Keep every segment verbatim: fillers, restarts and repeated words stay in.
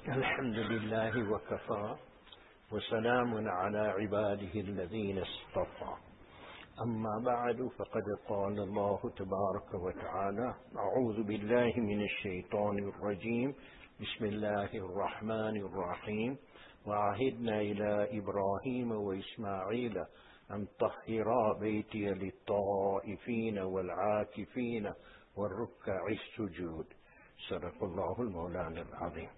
الحمد لله وكفى وسلام على عباده الذين اصطفى أما بعد فقد قال الله تبارك وتعالى أعوذ بالله من الشيطان الرجيم بسم الله الرحمن الرحيم وعهدنا إلى إبراهيم وإسماعيل أن طهرا بيتي للطائفين والعاكفين والركع السجود. صدق الله المولانا العظيم.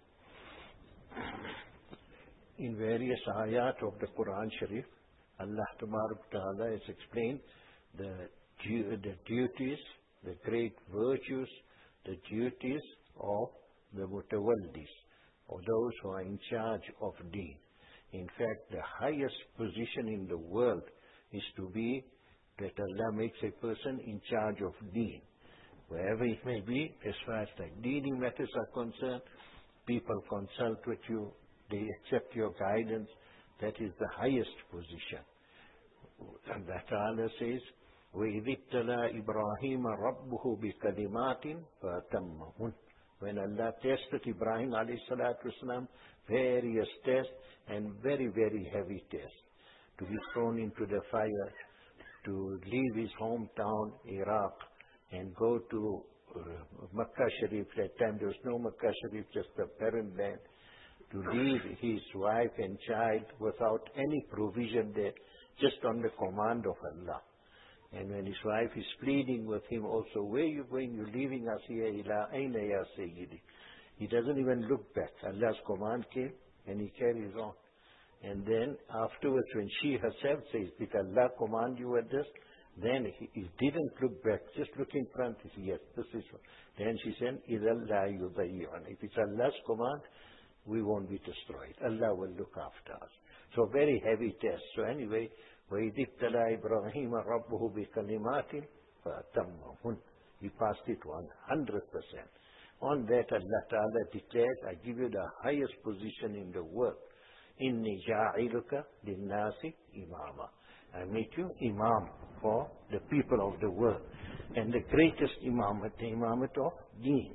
In various ayat of the Quran Sharif, Allah Ta'ala has explained the, the duties, the great virtues, the duties of the mutawallis, or those who are in charge of deen. In fact, the highest position in the world is to be that Allah makes a person in charge of deen. Wherever it may be, as far as like deedy matters are concerned, people consult with you, they accept your guidance. That is the highest position. And Allah Ta'ala says, وَإِذِ ابْتَلَى إِبْرَاهِيمَ رَبُّهُ بِكَلِمَاتٍ فَأَتَمَّهُنَّ. When Allah tested Ibrahim alayhi salatu wasalam, various tests and very, very heavy tests. To be thrown into the fire, to leave his hometown, Iraq, and go to uh, Makkah Sharif. That time there was no Makkah Sharif, just a barren land. To leave his wife and child without any provision there, just on the command of Allah. And when his wife is pleading with him also, where are you going? You're leaving us here, ila ayna ya sayyidi. He doesn't even look back. Allah's command came and he carries on. And then afterwards when she herself says, did Allah command you at this? Then he, he didn't look back, just look in front. He said, yes, this is what. Then she said, إِذَا لَا يُضَيِّعُنَ. If it's Allah's command, we won't be destroyed. Allah will look after us. So very heavy test. So anyway, وَإِذِ ابْتَلَى إِبْرَاهِيمَ رَبُّهُ بِكَلِمَاتٍ فَأَتَمَّهُنَّ. He passed it one hundred percent. On that Allah Ta'ala declared, I give you the highest position in the world. إِنِّي جَاعِلُكَ لِلنَّاسِ إِمَامًا. I make you imam for the people of the world. And the greatest imamat, the imamat of deen.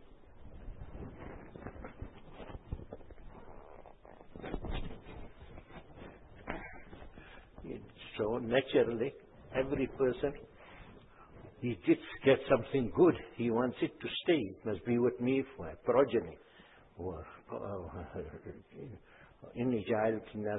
So naturally, every person, he gets, gets something good. He wants it to stay. It must be with me for a progeny. إِنِّي جَعَلْتُ النَّاسِ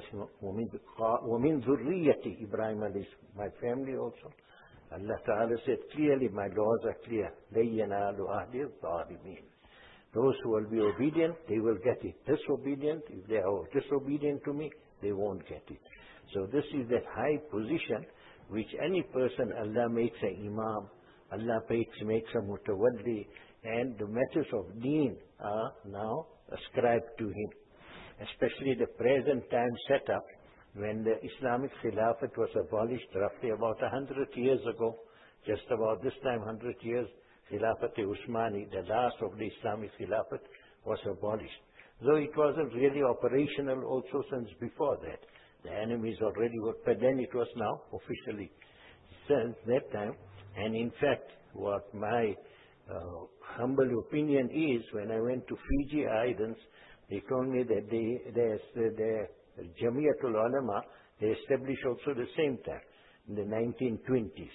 وَمِنْ ذُرِّيَّتِي Ibrahim alayhi, my family also. Allah Ta'ala said clearly, my laws are clear. لَن يَنَالُوا أَهْدِي الظَّالِمِينَ. Those who will be obedient, they will get it. Disobedient, if they are disobedient to me, they won't get it. So this is that high position which any person Allah makes an imam, Allah makes, makes a mutawalli, and the matters of deen are now ascribed to him. Especially the present time setup, when the Islamic Khilafat was abolished roughly about a hundred years ago, just about this time, hundred years, Khilafat-e-Usmani, the last of the Islamic Khilafat, was abolished. Though it wasn't really operational also since before that. The enemies already were, but then it was now officially since that time. And in fact, what my uh, humble opinion is, when I went to Fiji Islands, they told me that they, they, they Jamiatul Ulama, they established also the same time, in the nineteen twenties.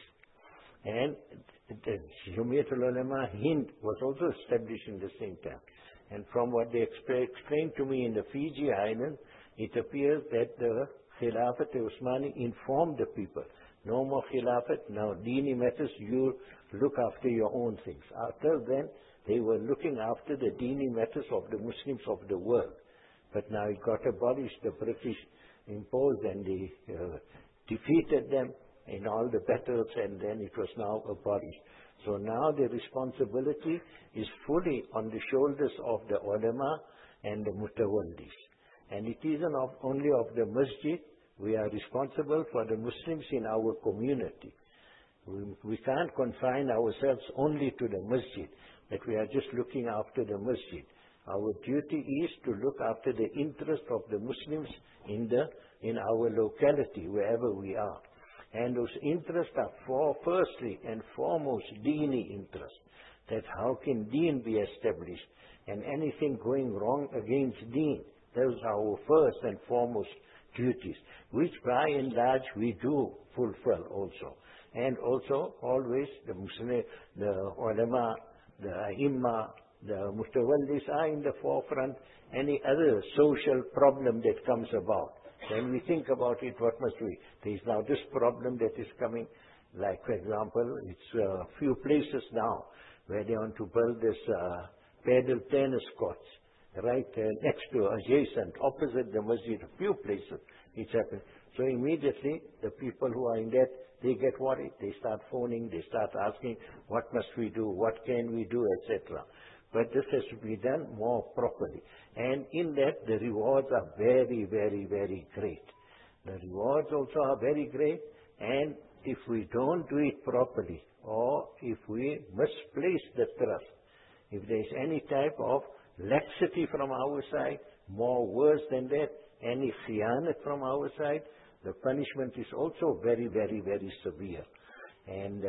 And the Jamiatul Ulama Hind was also established in the same time. And from what they exp- explained to me in the Fiji Islands, it appears that the Khilafat-e-Usmani informed the people, no more Khilafat, now Dini matters, you look after your own things. After then, they were looking after the Dini matters of the Muslims of the world. But now it got abolished, the British imposed and they uh, defeated them in all the battles, and then it was now abolished. So now the responsibility is fully on the shoulders of the ulama and the mutawallis. And it isn't of, only of the masjid. We are responsible for the Muslims in our community. We, we can't confine ourselves only to the masjid, that we are just looking after the masjid. Our duty is to look after the interest of the Muslims in the in our locality, wherever we are. And those interests are for, firstly and foremost, Deeni interests. That how can Deen be established? and anything going wrong against deen. Those are our first and foremost duties, which by and large we do fulfill also. And also always the Muslim, the ulama, the ai the mutawallis are in the forefront. Any other social problem that comes about, then we think about it, what must we? There is now this problem that is coming, like for example, it's a few places now where they want to build this uh, paddle tennis courts, right uh, next to, adjacent, opposite the masjid, a few places it's happened. So immediately the people who are in that, they get worried, they start phoning, they start asking, what must we do, what can we do, et cetera. But this has to be done more properly. And in that, the rewards are very, very, very great. The rewards also are very great. And if we don't do it properly, or if we misplace the trust, if there is any type of laxity from our side, more worse than that, any khiyanat from our side, the punishment is also very, very, very severe. And uh,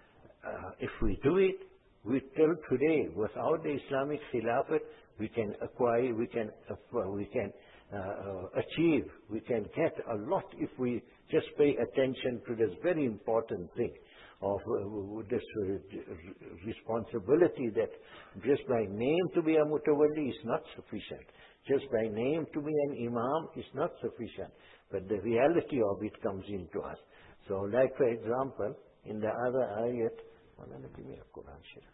uh, if we do it, we till today, without the Islamic Khilafat, we can acquire, we can, uh, we can uh, uh, achieve, we can get a lot if we just pay attention to this very important thing of uh, this uh, responsibility that just by name to be a mutawalli is not sufficient. Just by name to be an imam is not sufficient. But the reality of it comes into us. So like for example, in the other ayat, give me a Quran Sharif.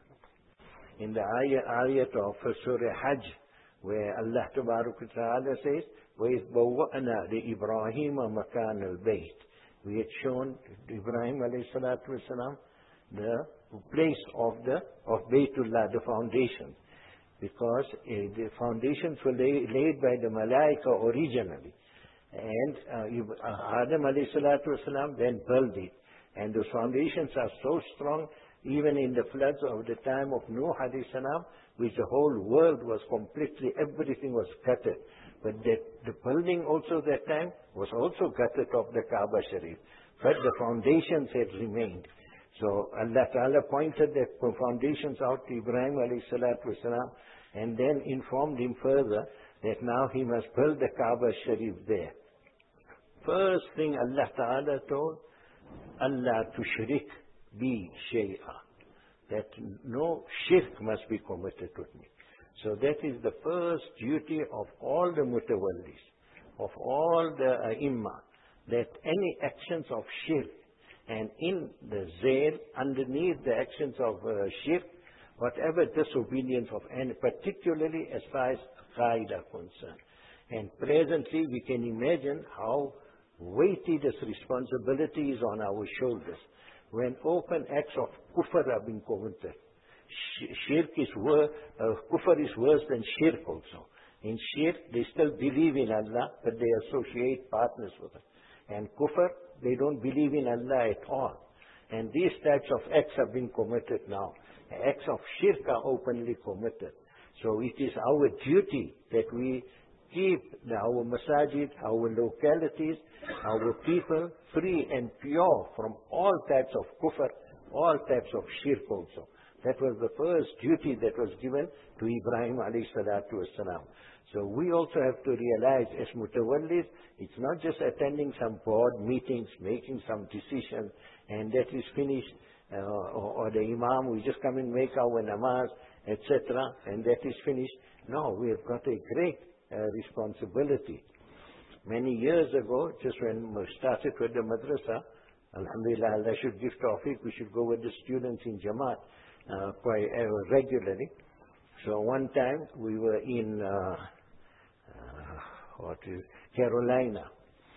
In the ayat, ayat of Surah Hajj, where Allah Ta'ala says, وَإِذْ بَوَّأْنَا لِإِبْرَاهِيمَ مَكَانَ الْبَيْتِ. We had shown Ibrahim alayhi salatu wasalam the place of the of Baytullah, the foundation, because uh, the foundations were lay, laid by the Malaika originally, and uh, Adam alayhi salatu wasalam then built it, and those foundations are so strong. Even in the floods of the time of Nuh alayhi salam, which the whole world was completely, everything was gutted. But that, the building also that time was also gutted of the Kaaba Sharif. But the foundations had remained. So Allah Ta'ala pointed the foundations out to Ibrahim alayhi salatu wasalam, and then informed him further that now he must build the Kaaba Sharif there. First thing Allah Ta'ala told, Allah tushrik bi shay'a, that no shirk must be committed with me. So that is the first duty of all the mutawallis, of all the ai, that any actions of shirk, and in the zail, underneath the actions of uh, shirk, whatever disobedience of any, particularly as far as aqaid are concerned. And presently we can imagine how weighty this responsibility is on our shoulders. When open acts of kufr are being committed, shirk is worse, uh, kufr is worse than shirk also. In shirk, they still believe in Allah, but they associate partners with it. And kufr, they don't believe in Allah at all. And these types of acts have been committed now. Acts of shirk are openly committed. So it is our duty that we keep the, our masajid, our localities, our people free and pure from all types of kufr, all types of shirk also. That was the first duty that was given to Ibrahim alayhi salatu wasalam. So we also have to realize as mutawallis, it's not just attending some board meetings, making some decision, and that is finished, uh, or, or the imam, we just come and make our namaz, et cetera, and that is finished. No, we have got a great uh, responsibility. Many years ago, just when we started with the madrasa, alhamdulillah, Allah should give tawfiq, we should go with the students in Jamaat uh, quite uh, regularly. So one time we were in uh, uh, what is Carolina.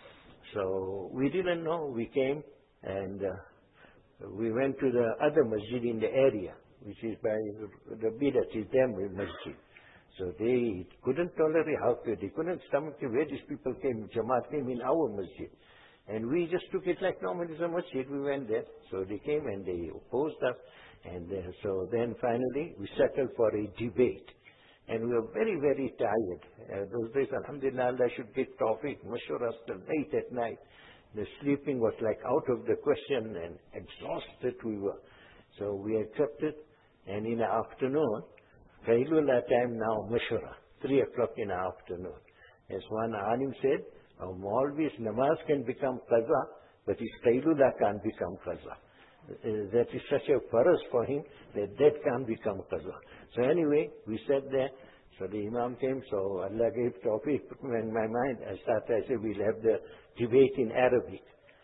So we didn't know. We came and uh, we went to the other masjid in the area, which is by the Bidat, is their masjid. So they couldn't tolerate how could they couldn't stomach where these people came. Jamaat came in our masjid, and we just took it like normal as a masjid. We went there. So they came and they opposed us. And uh, so then finally we settled for a debate. And we were very, very tired. Uh, those days, alhamdulillah, Allah should give tawfiq, mashura till late at night. The sleeping was like out of the question, and exhausted we were. So we accepted. And in the afternoon, Qailullah time now, Mashura, three o'clock in the afternoon. As one alim said, our Maulvi's namaz can become qaza, but his Qailullah can't become qaza. Uh, that is such a faraz for him that that can't become qaza. So anyway, we sat there. So the Imam came, so Allah gave tawfiq in my mind. I started, I said, we'll have the debate in Arabic.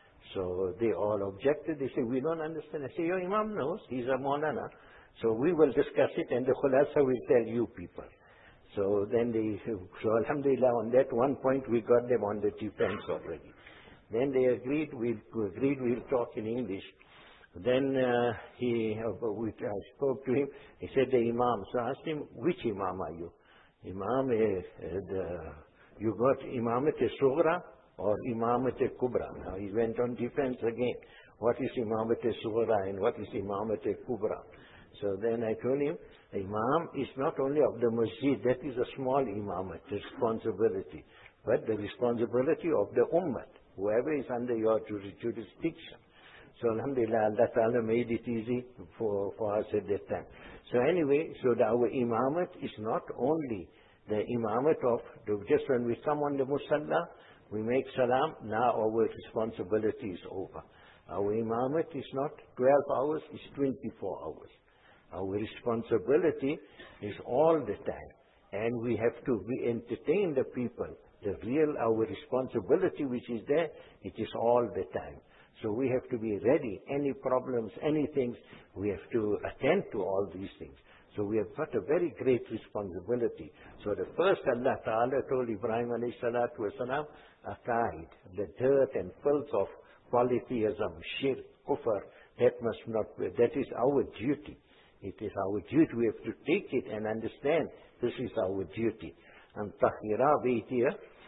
So they all objected. They said, we don't understand. I said, your Imam knows. He's a Maulana. So we will discuss it and the khulasa will tell you people. So then they, so alhamdulillah, on that one point we got them on the defense already. Then they agreed, we agreed we'll talk in English. Then uh, he, uh, we, I spoke to him. He said the Imam. So I asked him, which Imam are you? Imam, uh, the, you got Imamat Sughra or Imamat Kubra? Now he went on defense again. What is Imamat Sughra and what is Imamat Kubra? So then I told him, the Imam is not only of the masjid, that is a small Imamat, responsibility, but the responsibility of the Ummah, whoever is under your jurisdiction. So alhamdulillah, Allah Ta'ala made it easy for, for us at that time. So anyway, so the, our imamat is not only the imamat of, the, just when we come on the musalla, we make salam, now our responsibility is over. Our imamat is not twelve hours, it's twenty-four hours. Our responsibility is all the time. And we have to we entertain the people. The real, our responsibility which is there, it is all the time. So we have to be ready. Any problems, any things, we have to attend to all these things. So we have got a very great responsibility. So the first Allah Ta'ala told Ibrahim alayhi salatu wasalam, aqaid, the dirt and filth of polytheism, shirk, kufr, that must not be, that is our duty. It is our duty. We have to take it and understand this is our duty. And tahira baytiya,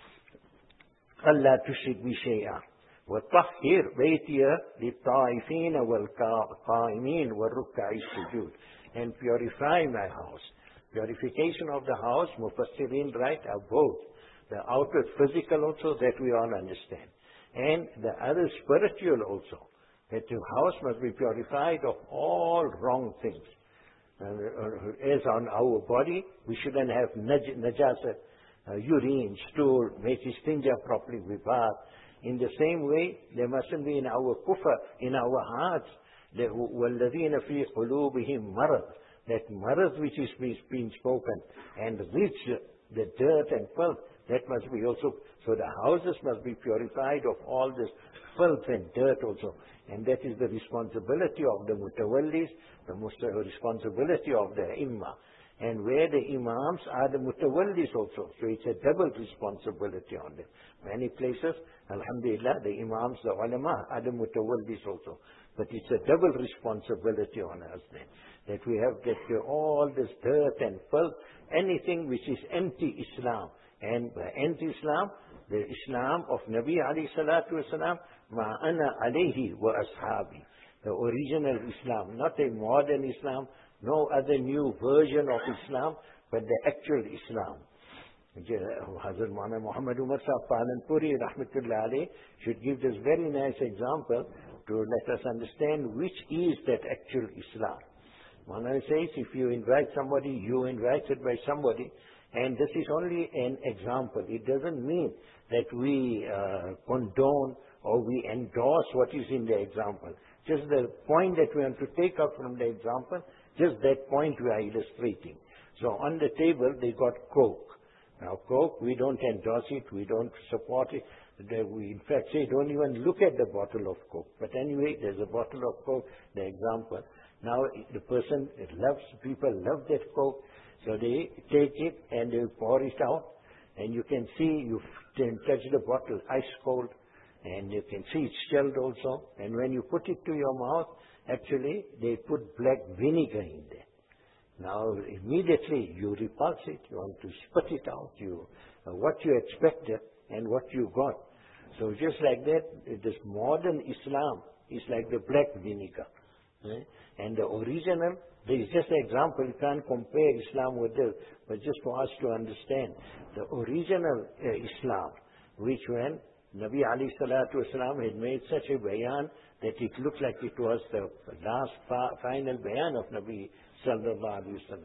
Allah tushrik bi shay'a. وَطَهِّرْ بَيْتِيَ لِلطَّائِفِينَ وَالْقَائِمِينَ وَالرُّكَّعِ السُّجُودِ. And purify my house. Purification of the house, Mufassirin write, are both. The outward physical also, that we all understand. And the other spiritual also. That the house must be purified of all wrong things. Uh, as on our body, we shouldn't have naj najasat, uh, urine, stool, make istinja properly, we bath. In the same way, there mustn't be in our kufr, in our hearts, وَالَّذِينَ فِي قُلُوبِهِمْ مَرَضٍ, that marad which is being spoken, and which the dirt and filth, that must be also, so the houses must be purified of all this filth and dirt also. And that is the responsibility of the mutawallis, the responsibility of the imma. And where the imams are the mutawallis also. So it's a double responsibility on them. Many places, alhamdulillah, the imams, the ulama are the mutawallis also. But it's a double responsibility on us then. That we have that all this dirt and filth, anything which is anti-Islam. And by anti-Islam, the Islam of Nabi alayhi salatu wasalam, ma ana alayhi wa ashabi. The original Islam, not a modern Islam, no other new version of Islam, but the actual Islam. Hazrat Maulana Muhammad Umar Sahib Palanpuri, rahmatullah alayh, should give this very nice example to let us understand which is that actual Islam. Maulana says, if you invite somebody, you invited by somebody, and this is only an example. It doesn't mean that we uh, condone or we endorse what is in the example. Just the point that we want to take out from the example, just that point we are illustrating. So on the table, they got Coke. Now Coke, we don't endorse it, we don't support it. We in fact say, don't even look at the bottle of Coke. But anyway, there's a bottle of Coke, the example. Now the person it loves, people love that Coke. So they take it and they pour it out. And you can see, you can touch the bottle ice cold. And you can see it's chilled also. And when you put it to your mouth, actually they put black vinegar in there. Now immediately you repulse it, you want to spit it out, you, uh, what you expected and what you got. So just like that, this modern Islam is like the black vinegar. Right? And the original, there is just an example, you can't compare Islam with this, but just for us to understand, the original uh, Islam, which when Nabi alayhi salatu wasalam had made such a bayan that it looked like it was the last fa final bayan of Nabi sallallahu alayhi wasallam.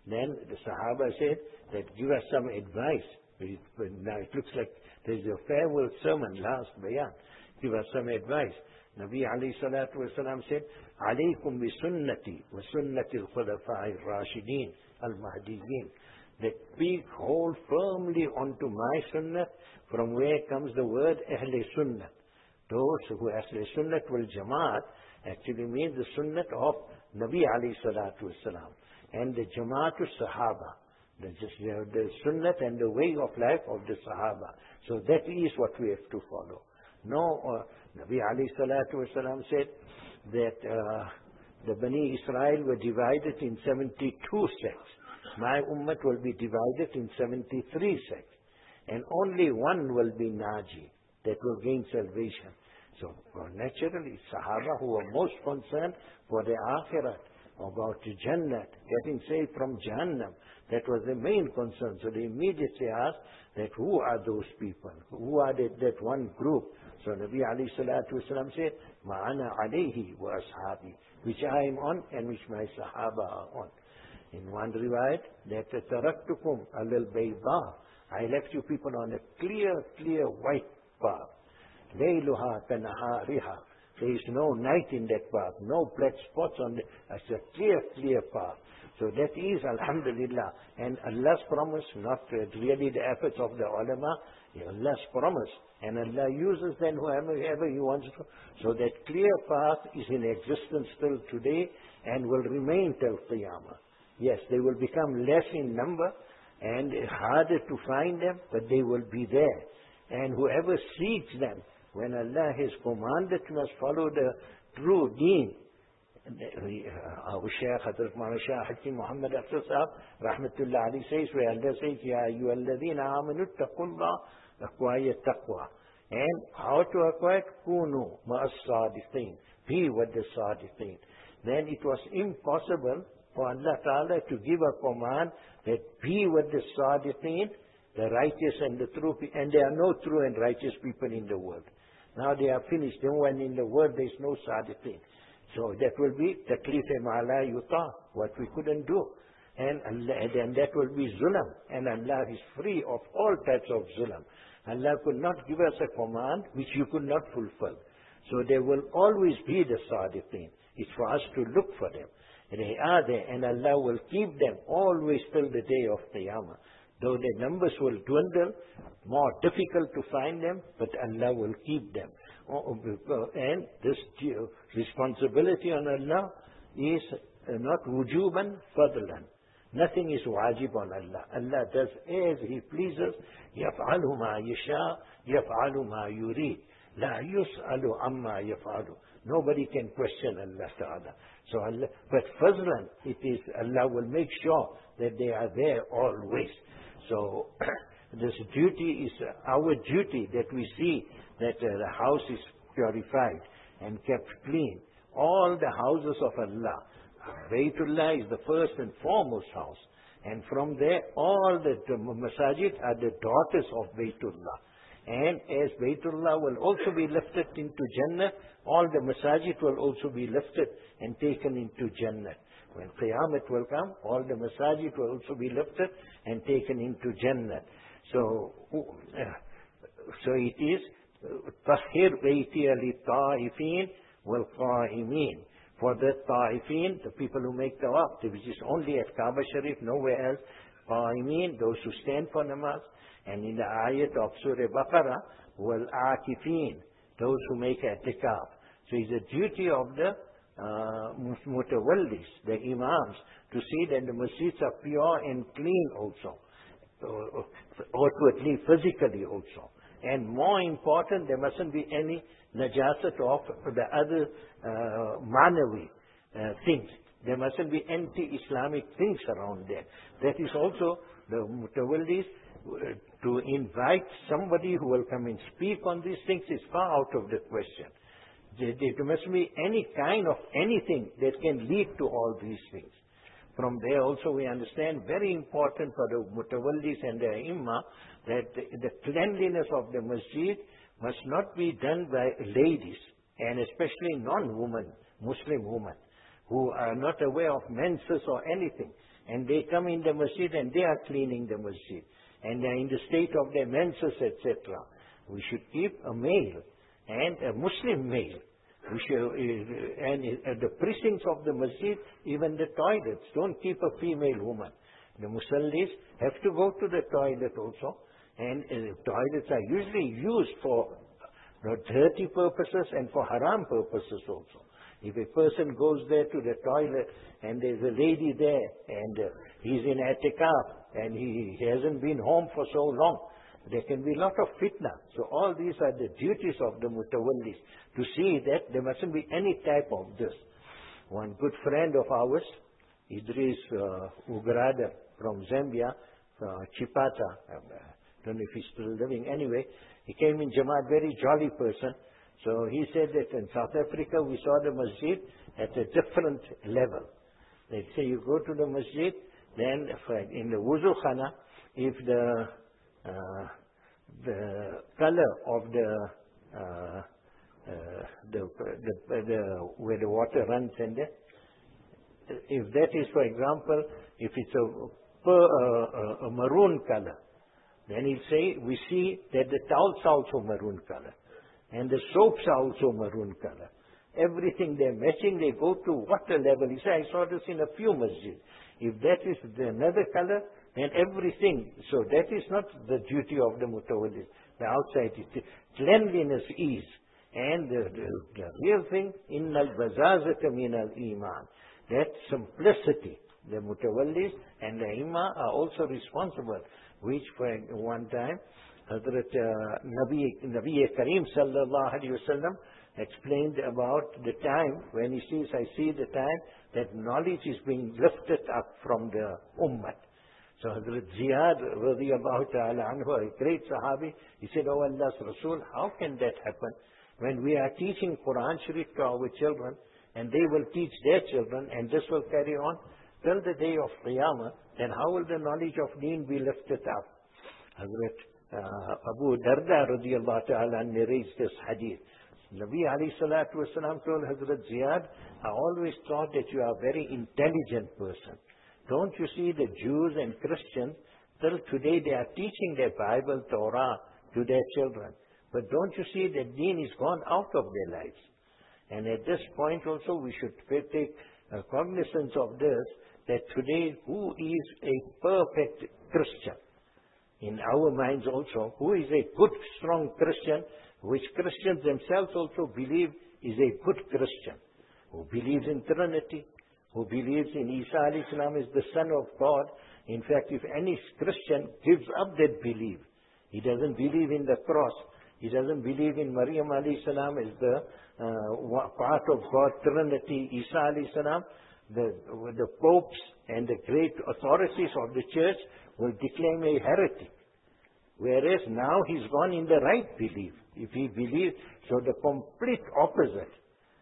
Then the Sahaba said that give us some advice. Now it looks like there's a farewell sermon, last bayan. Give us some advice. Nabi alayhi salatu wasalam said, alaykum bi sunnati wa sunnati al-khulafa'i al-rashidin al-mahdiyyin. That we hold firmly onto my sunnah, from where comes the word Ahle Sunnah. Those who Ahle Sunnah wal Jamaat actually means the sunnah of Nabi alayhi salatu wasalam and the Jamaatul Sahaba. The, just, the, the sunnah and the way of life of the Sahaba. So that is what we have to follow. No, uh, Nabi alayhi salatu wasalam said that uh, the Bani Israel were divided in seventy-two sects. My ummah will be divided in seventy-three sects. And only one will be Naji, that will gain salvation. So well, naturally, Sahaba who were most concerned for the Akhirat, about the Jannah, getting saved from Jahannam, that was the main concern. So they immediately asked that who are those people? Who are that, that one group? So Nabi alayhi salatu wasalam said, Ma'ana alayhi wa ashabi, which I am on and which my Sahaba are on. In one riwayat, that taraktukum alal bayda, I left you people on a clear, clear white path. Layluha kanahariha. There is no night in that path, no black spots on it. It's a clear, clear path. So that is Alhamdulillah. And Allah's promise, not really the efforts of the ulama, Allah's promise. And Allah uses then whoever, whoever He wants to. So that clear path is in existence till today and will remain till Qiyamah. Yes, they will become less in number and harder to find them, but they will be there. And whoever seeks them, when Allah has commanded to us follow the true deen, our Shaykh Hazrat Maulana Shah Hakim Muhammad Afzal Sahab Rahmatullah Ali says, where Allah says, Ya ayyuhalladhina amanu taqullah, acquire taqwa. And how to acquire? Kunu ma'as sadiqeen. Be with the sadiqeen. Then it was impossible for Allah Ta'ala to give a command that be with the sadiqeen, the righteous and the true people. And there are no true and righteous people in the world. Now they are finished. Then when in the world there is no sadiqeen. So that will be taklif ma la yuta, what we couldn't do. And Allah, then that will be zulam. And Allah is free of all types of zulam. Allah could not give us a command which you could not fulfill. So there will always be the sadiqeen. It's for us to look for them. They are there, and Allah will keep them always till the day of Qiyamah. Though their numbers will dwindle, more difficult to find them, but Allah will keep them. And this responsibility on Allah is not wujuban fadlan. Nothing is wajib on Allah. Allah does as He pleases. يَفْعَلُ مَا يَشَاءُ يَفْعَلُ مَا يُرِيدُ لَا يُسْأَلُ عَمَّا يَفْعَلُ. Nobody can question Allah Ta'ala. So Allah, but fazlan, it is, Allah will make sure that they are there always. So this duty is our duty, that we see that uh, the house is purified and kept clean. All the houses of Allah, Baytullah is the first and foremost house. And from there, all the, the masajid are the daughters of Baytullah. And as Baytullah will also be lifted into Jannah, all the masajid will also be lifted and taken into Jannah. When Qiyamah will come, all the masajid will also be lifted and taken into Jannah. So, uh, so it is Tahir Baytiya li Ta'ifin wal Qa'imin. For the Ta'ifin, the people who make tawaf, which is only at Kaaba Sharif, nowhere else. Qa'imin, those who stand for namaz. And in the ayat of Surah Baqarah, wal Akifin, those who make i'tikaf. So it's a duty of the uh, mutawallis, the imams, to see that the masjids are pure and clean also, uh, outwardly, physically also. And more important, there mustn't be any najasat of the other uh, manawi uh, things. There mustn't be anti-Islamic things around there. That is also the mutawallis. Uh, to invite somebody who will come and speak on these things is far out of the question. There, there must be any kind of anything that can lead to all these things. From there also we understand, very important for the mutawallis and the imam, that the, the cleanliness of the masjid must not be done by ladies, and especially non-women, Muslim women, who are not aware of menses or anything. and they come in the masjid and they are cleaning the masjid, and they are in the state of their menses, et cetera. We should keep a male and a Muslim male. We should, uh, and at the precincts of the masjid, even the toilets, don't keep a female woman. The musallis have to go to the toilet also, and uh, toilets are usually used for uh, dirty purposes and for haram purposes also. If a person goes there to the toilet and there's a lady there and uh, he's in i'tikaf and he, he hasn't been home for so long, there can be a lot of fitna. So all these are the duties of the mutawallis, to see that there mustn't be any type of this. One good friend of ours, Idris uh, Ugrada from Zambia, uh, Chipata, I uh, don't know if he's still living. Anyway, he came in Jamaat, very jolly person. So he said that in South Africa we saw the masjid at a different level. They say you go to the masjid, then in the wuzu khana, if the uh, the color of the uh, uh, the, the, the where the water runs in there, if that is, for example, if it's a, per, uh, a maroon color, then he'll say, we see that the towels are also maroon color, and the soaps are also maroon color. Everything they're matching, they go to water level. He said, I saw this in a few masjids. If that is the another color, then everything. So that is not the duty of the mutawallis. The outside is cleanliness is. And the, the, the real thing, inna al-bazazata min al-iman. That simplicity. The mutawallis and the imam are also responsible, which for one time, Hazrat uh, Nabi, Nabi Kareem sallallahu alayhi wa sallam explained about the time when he says, I see the time that knowledge is being lifted up from the ummah. So Hazrat Ziyad radiyallahu ta'ala anhu, a great sahabi, he said, oh Allah's Rasul, how can that happen when we are teaching Quran Sharif to our children and they will teach their children and this will carry on till the day of Qiyamah, then how will the knowledge of Deen be lifted up? Hazrat uh, Abu Darda radiyallahu ta'ala narrates this hadith. Nabi alayhi salatu wasalam told Hazrat Ziyad, I always thought that you are a very intelligent person. Don't you see the Jews and Christians, till today they are teaching their Bible, Torah to their children. But don't you see that Deen is gone out of their lives? And at this point also we should take uh, cognizance of this, that today who is a perfect Christian? In our minds also, who is a good, strong Christian, which Christians themselves also believe is a good Christian, who believes in Trinity, who believes in Isa alayhi salam is the Son of God. In fact, if any Christian gives up that belief, he doesn't believe in the cross, he doesn't believe in Maryam alayhi salam as the uh, part of God, Trinity, Isa alayhi salam, the, the popes and the great authorities of the church will declare him a heretic. Whereas now he's gone in the right belief. If he believes, so the complete opposite.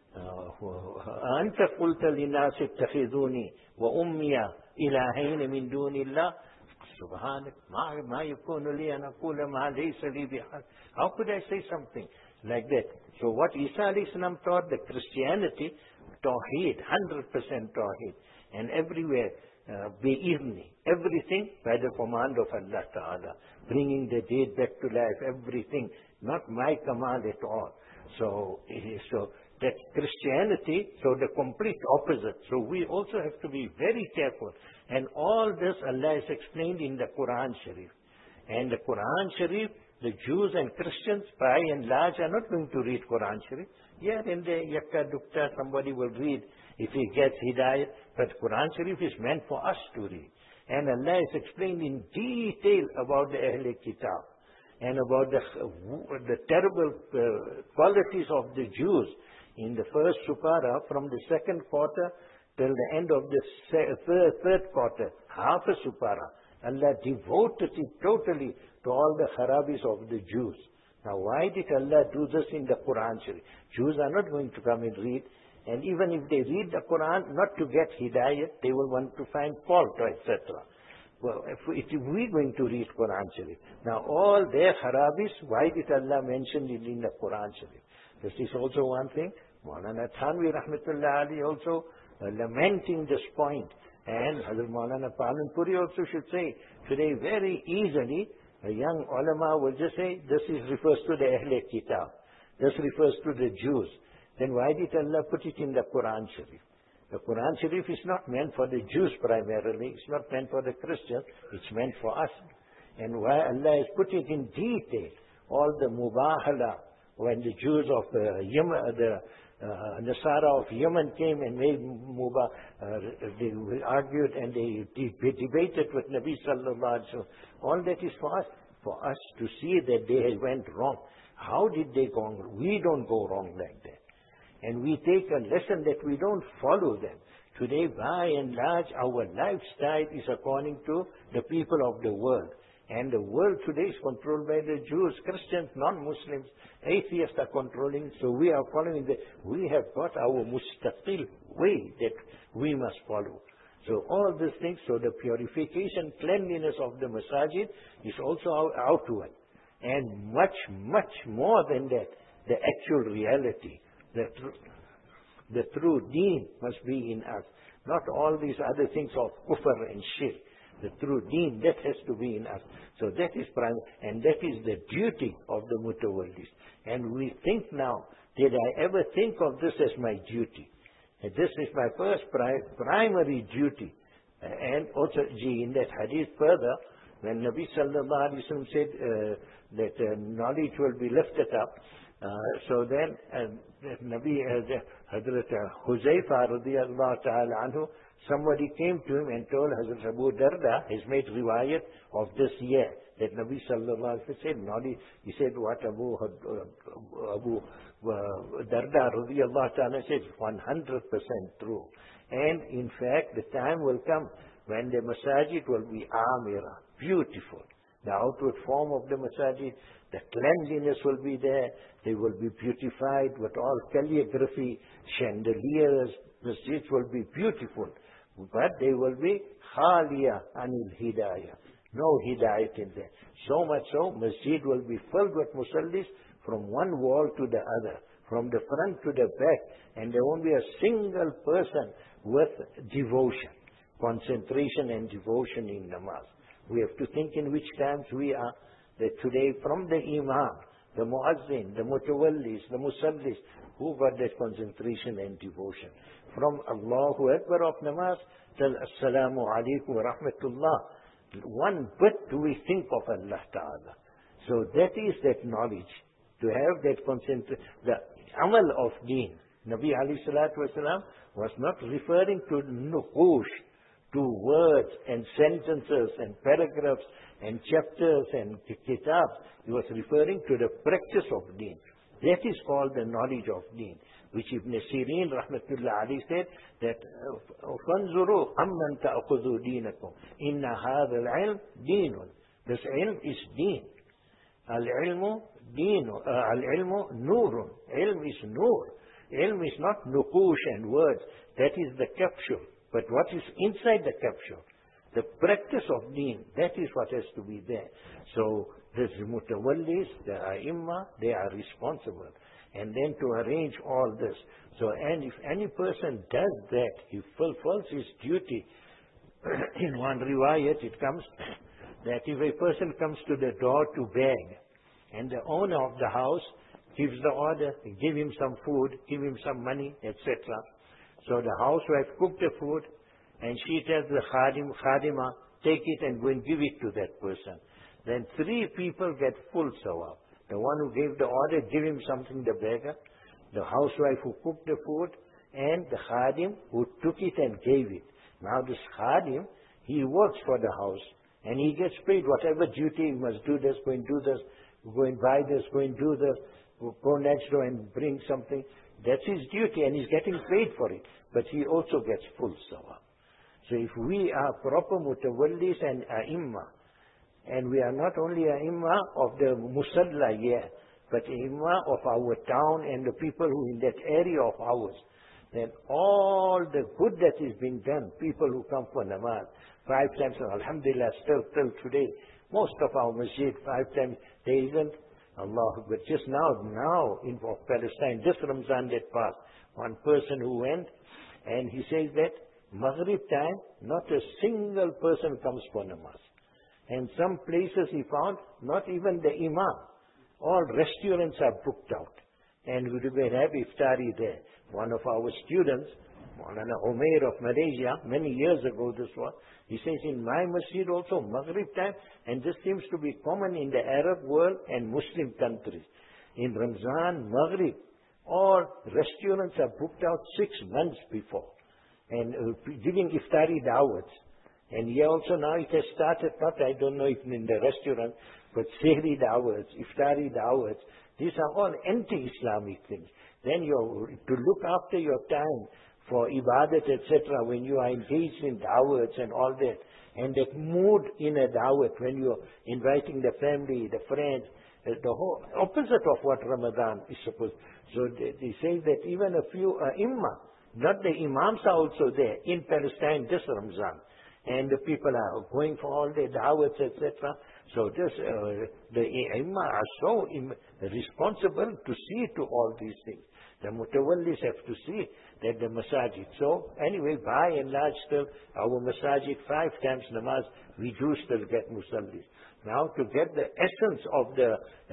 أنت قلت للناس اتخذوني وأمي إلهين من دون الله سبحانك ما ما يكون لي أن أقول ما ليس لي بحق. How could I say something like that? So what Isa alayhi salam taught, the Christianity, Tawheed, one hundred percent Tawheed, and everywhere uh, bi'idhni, everything by the command of Allah Ta'ala, bringing the dead back to life, everything, not my command at all. So, so that Christianity, so the complete opposite. So we also have to be very careful. And all this Allah has explained in the Quran Sharif. And the Quran Sharif, the Jews and Christians by and large are not going to read Quran Sharif. Yeah, in the yakka dukta somebody will read if he gets hidayah. But Quran Sharif is meant for us to read. And Allah has explained in detail about the Ahl Kitab and about the, the terrible uh, qualities of the Jews in the first Supara, from the second quarter till the end of the third, third quarter, half a Supara. Allah devoted it totally to all the harabis of the Jews. Now why did Allah do this in the Quran Sharif? Jews are not going to come and read, and even if they read the Quran, not to get hidayah, they will want to find fault, et cetera. Well, if, we, if we're going to read Quran Sharif, now all their harabis, why did Allah mention it in the Quran Sharif? This is also one thing. Maulana Thanvi Rahmatullah Ali also uh, lamenting this point And Hazrat Maulana Palanpuri also should say, today very easily, a young ulama will just say, this is refers to the Ahle Kitab. This refers to the Jews. Then why did Allah put it in the Quran Sharif? The Quran Sharif is not meant for the Jews primarily. It's not meant for the Christians. It's meant for us. And why Allah has put it in detail, all the mubahala, when the Jews of uh, Yemen, the uh, Nasara of Yemen came and made mubah, uh, they argued and they de- debated with Nabi Sallallahu Alaihi Wasallam. All that is for us, for us to see that they went wrong. How did they go wrong? We don't go wrong like that. And we take a lesson that we don't follow them. Today, by and large, our lifestyle is according to the people of the world. And the world today is controlled by the Jews, Christians, non-Muslims, atheists are controlling. So we are following the, we have got our mustaqil way that we must follow. So all these things, so the purification, cleanliness of the masajid is also outward. And much, much more than that, the actual reality. The, tr- the true deen must be in us. Not all these other things of kufr and shirk. The true deen, that has to be in us. So that is prime, and that is the duty of the mutawallis. And we think now, did I ever think of this as my duty? And this is my first pri- primary duty. Uh, and also, gee, in that hadith further, when Nabi Sallallahu Alaihi Wasallam said uh, that uh, knowledge will be lifted up, Uh, so then, uh, Nabi uh, Hazrat Huzaifa radiyallahu ta'ala anhu, somebody came to him and told Hazrat Abu Darda, has made riwayat of this year, that Nabi sallallahu alaihi wasallam said, Nadi, he said, what Abu, uh, Abu uh, Darda radiyallahu ta'ala said, one hundred percent true. And in fact, the time will come when the masajid will be amira, beautiful. The outward form of the masajid, the cleanliness will be there. They will be beautified with all calligraphy, chandeliers. The streets will be beautiful. But they will be khaliya anil hidayah. No hidayat in there. So much so, masjid will be filled with musallis from one wall to the other, from the front to the back. And there won't be a single person with devotion, concentration and devotion in namaz. We have to think in which times we are. That today from the imam, the muazzin, the mutawallis, the musallis, who got that concentration and devotion. From Allahu Akbar of namaz till Assalamu alaikum wa rahmatullah. One bit do we think of Allah Ta'ala. So that is that knowledge. To have that concentration, the amal of deen. Nabi alayhi salatu wasalam was not referring to nuqush, to words and sentences and paragraphs and chapters and kitabs. He was referring to the practice of deen. That is called the knowledge of deen, which Ibn Sirin rahmatullah alayhi said that فَانْظُرُوا أَمَّنْ تَأْخُذُوا دِينَكُمْ إِنَّ هَذَا الْعِلْمِ دِينٌ. This ilm is deen. Al-ilmu deen. Uh, Al-ilmu nurun. Ilm is nur. Ilm is not nukush and words. That is the capsule. But what is inside the capsule? The practice of deen, that is what has to be there. So, the mutawallis, the ai they are responsible. And then to arrange all this. So, and if any person does that, he fulfills his duty. In one riwayat, it comes that if a person comes to the door to beg, and the owner of the house gives the order, give him some food, give him some money, et cetera. So the housewife cooked the food, and she tells the khadim, khadima, take it and go and give it to that person. Then three people get full sawab. The one who gave the order, give him something, the beggar, the housewife who cooked the food, and the khadim who took it and gave it. Now this khadim, he works for the house, and he gets paid whatever duty. He must do this, go and do this, go and buy this, go and do this, go next door and bring something. That's his duty, and he's getting paid for it. But he also gets full sawab. So if we are proper mutawallis and a'imma, and we are not only a'imma of the musalla here, but a'imma of our town and the people who in that area of ours, then all the good that is being done, people who come for namaz, five times, alhamdulillah, still till today, most of our masjid, five times, there isn't, Allah, but just now, now in Palestine, this Ramzan that passed, one person who went, and he says that Maghrib time, not a single person comes for namaz. And some places he found, not even the imam. All restaurants are booked out. And we will have iftari there. One of our students, Maulana Umair of Malaysia, many years ago this was, he says, in my masjid also, Maghrib time, and this seems to be common in the Arab world and Muslim countries. In Ramzan, Maghrib, all restaurants are booked out six months before. And uh, giving iftari dawats. And here also now it has started, not I don't know if in the restaurant, but sehri dawats, iftari dawats. These are all anti-Islamic things. Then you to look after your time for ibadat, et cetera, when you are engaged in dawats and all that, and that mood in a dawat, when you are inviting the family, the friends, uh, the whole opposite of what Ramadan is supposed. So they, they say that even a few uh, imam, not the imams are also there in Palestine this Ramzan. And the people are going for all their dawats, et cetera. So this, uh, the imam are so im- responsible to see to all these things. The mutawallis have to see that the masajid. So anyway, by and large still, our masajid five times namaz, we do still get musallis. Now to get the essence of the,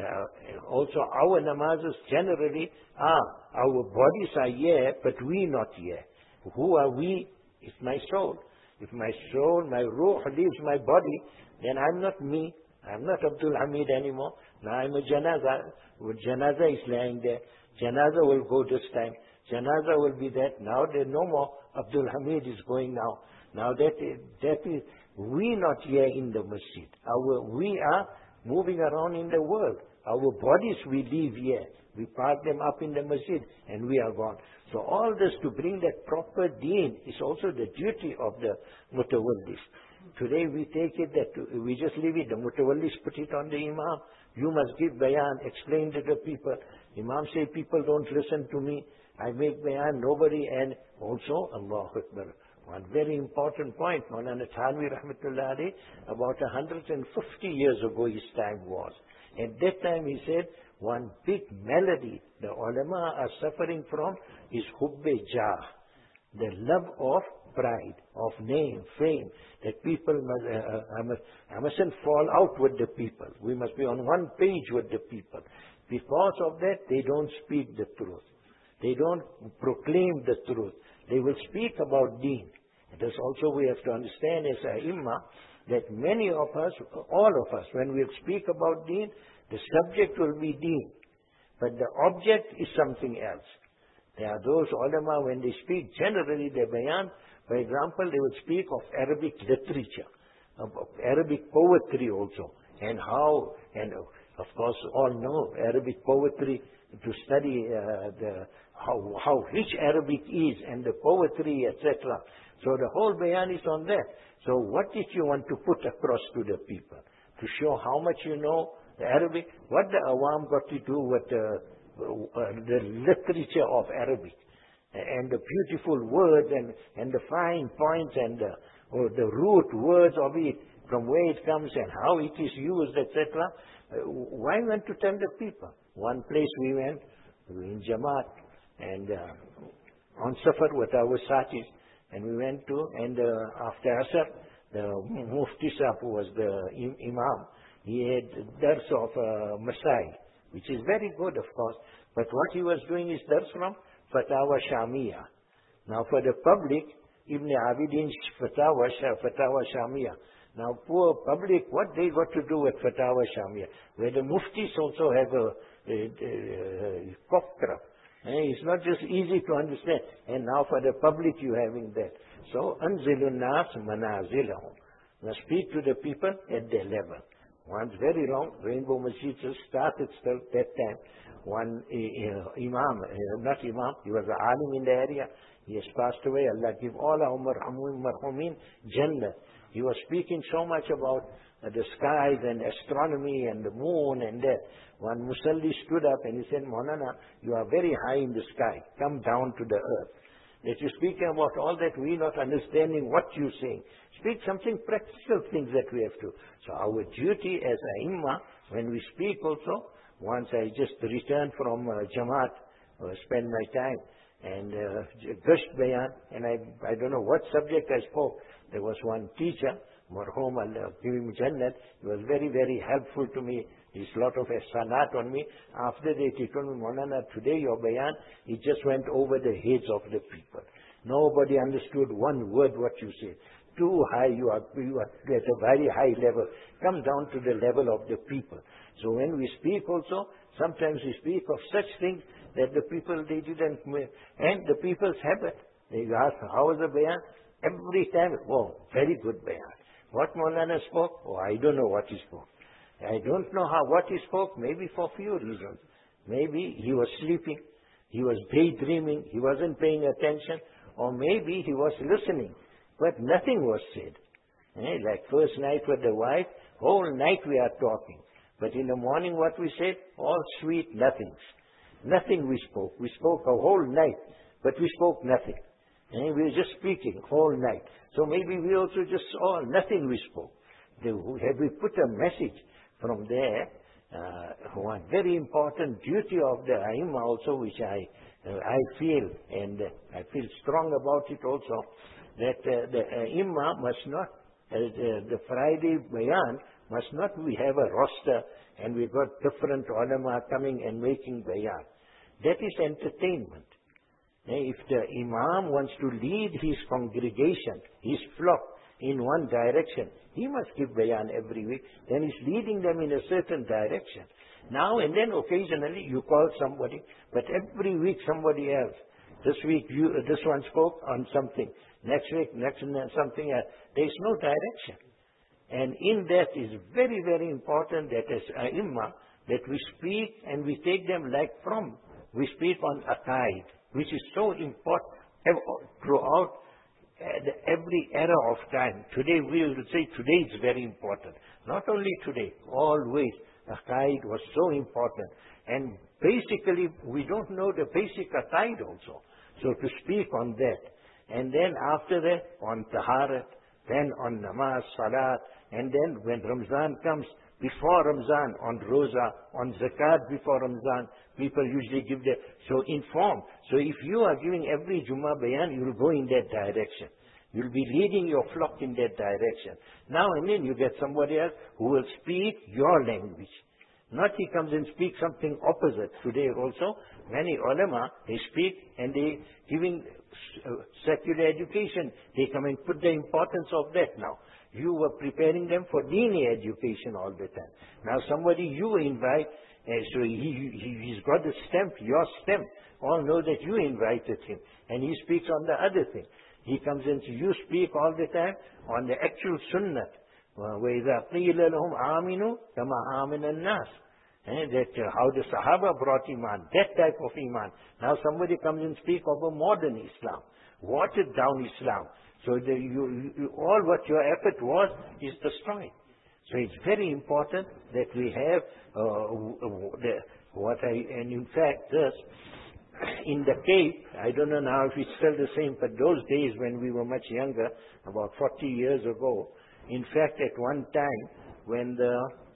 uh, also our namazes generally are, our bodies are here, but we not here. Who are we? It's my soul. If my soul, my ruh leaves my body, then I'm not me. I'm not Abdul Hamid anymore. Now I'm a janaza. Janaza is lying there. Janaza will go this time. Janaza will be that. Now there's no more Abdul Hamid is going now. Now that is, that is, we not here in the masjid. Our, we are moving around in the world. Our bodies we leave here. We park them up in the masjid and we are gone. So all this to bring that proper deen is also the duty of the mutawallis. Today we take it that we just leave it. The mutawallis put it on the imam. You must give bayan, explain to the people. Imam say people don't listen to me. I make bayan, nobody. And also, Allahu Akbar. One very important point, Maulana Thanvi Rahmatullah alayhi, about one hundred fifty years ago his time was. At that time he said, one big malady the ulama are suffering from is hubbe jah, the love of pride, of name, fame, that people must, uh, I, must, I mustn't fall out with the people. We must be on one page with the people. Because of that, they don't speak the truth. They don't proclaim the truth. They will speak about deen. It is also we have to understand as ai-imma that many of us, all of us, when we speak about deen, the subject will be deen, but the object is something else. There are those ulama, when they speak, generally their bayan, for example, they will speak of Arabic literature, of Arabic poetry also, and how, and of course all know Arabic poetry, to study uh, the how, how rich Arabic is, and the poetry, et cetera. So the whole bayan is on that. So what did you want to put across to the people? To show how much you know the Arabic? What the awam got to do with the, uh, the literature of Arabic? And the beautiful words and, and the fine points and the, or the root words of it, from where it comes and how it is used, et cetera. Uh, why want to tell the people? One place we went, we were in Jamaat, and uh, on Safar with our satis, and we went to, and uh, after Asr, the Mufti Sahib, who was the im- Imam, he had dars of uh, Masai, which is very good, of course, but what he was doing is dars from Fatawa Shamia. Now for the public, Ibn Abidin's Fatawa, Fatawa Shamia. Now poor public, what they got to do with Fatawa Shamia? Where the Muftis also have a, a, a, a cockcraft. Eh, it's not just easy to understand. And now for the public you having that. So, Anzilun Nas Manazilahum. Now speak to the people at their level. Once very long, Rainbow Masjid started still that time. One uh, Imam, uh, not Imam, he was an alim in the area. He has passed away. Allah give all our marhamun marhumin Jannah. He was speaking so much about uh, the skies and astronomy and the moon and that. One Musalli stood up and he said, Maulana, you are very high in the sky. Come down to the earth. That you speak about all that, we not understanding what you're saying. Speak something practical things that we have to. So our duty as ai-imma, when we speak also, once I just returned from uh, Jamaat, uh, spend my time, and uh, Gasht Bayan, and I, I don't know what subject I spoke. There was one teacher, Marhum Allah, give him Jannat. He was very, very helpful to me. He's a lot of ihsanat on me. After that, he told me, Maulana, today your bayan, it just went over the heads of the people. Nobody understood one word what you said. Too high, you are, you are at a very high level. Come down to the level of the people. So when we speak also, sometimes we speak of such things that the people, they didn't, and the people's habit. They ask, how was the bayan? Every time, oh, very good bayan. What Maulana spoke? Oh, I don't know what he spoke. I don't know how what he spoke, maybe for few reasons. Maybe he was sleeping, he was daydreaming, he wasn't paying attention, or maybe he was listening, but nothing was said. Eh? Like first night with the wife, whole night we are talking. But in the morning what we said, all sweet nothings. Nothing we spoke. We spoke a whole night, but we spoke nothing. And we were just speaking whole night. So maybe we also just saw nothing we spoke. Have we put a message from there? Uh, one very important duty of the Aim also, which I uh, I feel, and uh, I feel strong about it also, that uh, the uh, Imam must not, uh, the, the Friday Bayan must not we have a roster and we've got different ulama coming and making Bayan. That is entertainment. If the Imam wants to lead his congregation, his flock, in one direction, he must give bayan every week. Then he's leading them in a certain direction. Now and then occasionally you call somebody, but every week somebody else. This week you, uh, this one spoke on something. Next week, next something else. There is no direction. And in that is very, very important that as Aimma, that we speak and we take them like from. We speak on aqaid, which is so important throughout every era of time. Today we will say today is very important. Not only today, always. Aqaid was so important. And basically we don't know the basic aqaid also. So to speak on that. And then after that on taharat, then on namaz, salat, and then when Ramzan comes, before Ramzan, on Roza, on Zakat before Ramzan, people usually give their, so inform. So if you are giving every Jummah Bayan, you will go in that direction. You'll be leading your flock in that direction. Now and then you get somebody else who will speak your language. Not he comes and speaks something opposite. Today also, many ulama, they speak and they giving uh, secular education. They come and put the importance of that now. You were preparing them for dini education all the time. Now somebody you invite, uh, so he, he, he's got the stamp, your stamp. All know that you invited him. And he speaks on the other thing. He comes and you speak all the time on the actual sunnah. وَإِذَا قِيلَ لَهُمْ آمِنُوا كَمَا آمِنَ النَّاسِ. That uh, how the Sahaba brought Iman, that type of Iman. Now somebody comes and speak of a modern Islam, watered down Islam. So the, you, you, all what your effort was is destroyed. So it's very important that we have uh, the, what I, and in fact this, in the Cape, I don't know now if it's still the same, but those days when we were much younger, about forty years ago, in fact at one time when the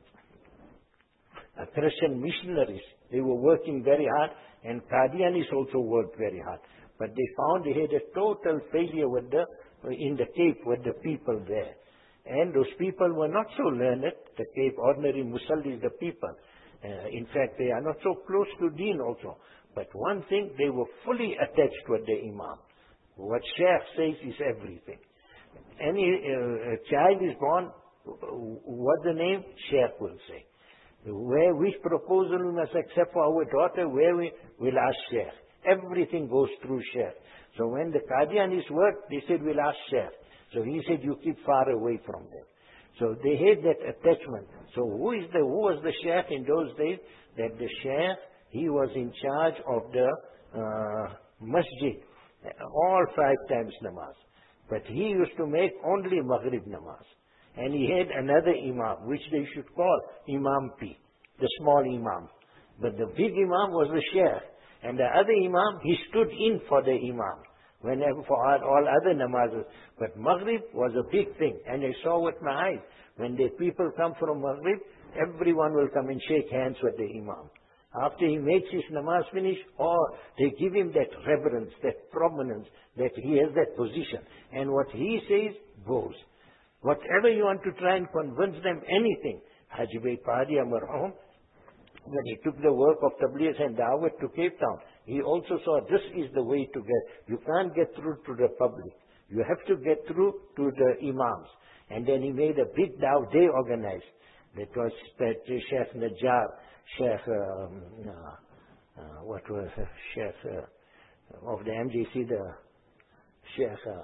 uh, Christian missionaries, they were working very hard, and Qadianis also worked very hard. But they found they had a total failure with the, in the Cape with the people there. And those people were not so learned, the Cape ordinary Musallis, the people. Uh, in fact, they are not so close to Deen also. But one thing, they were fully attached with the Imam. What Shaykh says is everything. Any uh, child is born, what the name? Shaykh will say. Where, which proposal we must accept for our daughter, where we will ask Shaykh. Everything goes through Shaykh. So when the Qadianis worked, they said, we'll ask Shaykh. So he said, you keep far away from them. So they had that attachment. So who is the, who was the Shaykh in those days? That the Shaykh, he was in charge of the uh, masjid, all five times namaz. But he used to make only Maghrib namaz. And he had another imam, which they should call Imam P, the small imam. But the big imam was the Shaykh. And the other imam, he stood in for the imam, whenever for all, all other namazes. But Maghrib was a big thing. And I saw with my eyes, when the people come from Maghrib, everyone will come and shake hands with the imam. After he makes his namaz finish, or they give him that reverence, that prominence, that he has that position. And what he says goes. Whatever you want to try and convince them, anything. Haji Bhai Padia marhum, when he took the work of Tabligh and Dawat to Cape Town, he also saw this is the way to get. You can't get through to the public. You have to get through to the imams. And then he made a big dawah they organized. That was that Sheikh Najjar, Sheikh, um, uh, uh, what was uh, Sheikh uh, of the M J C, the Sheikh, uh,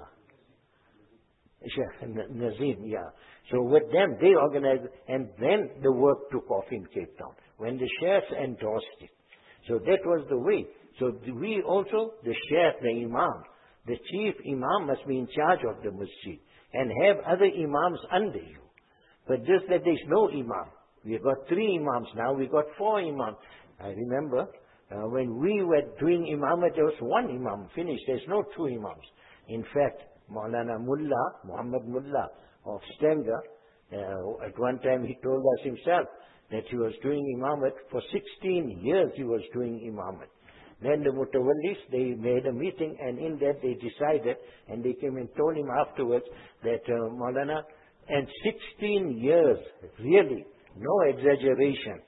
Sheikh Nazim, yeah. So with them, they organized, and then the work took off in Cape Town, when the Sheikhs endorsed it. So that was the way. So we also, the Sheikh, the Imam, the chief Imam must be in charge of the masjid, and have other Imams under you. But just that there's no Imam. We've got three Imams now, we've got four Imams. I remember uh, when we were doing Imamat, there was one Imam, finished. There's no two Imams. In fact, Maulana Mullah, Muhammad Mullah of Stanger, uh, at one time he told us himself that he was doing Imamat. For sixteen years he was doing Imamat. Then the Mutawallis, they made a meeting, and in that they decided, and they came and told him afterwards that uh, Maulana, and sixteen years, really, no exaggeration,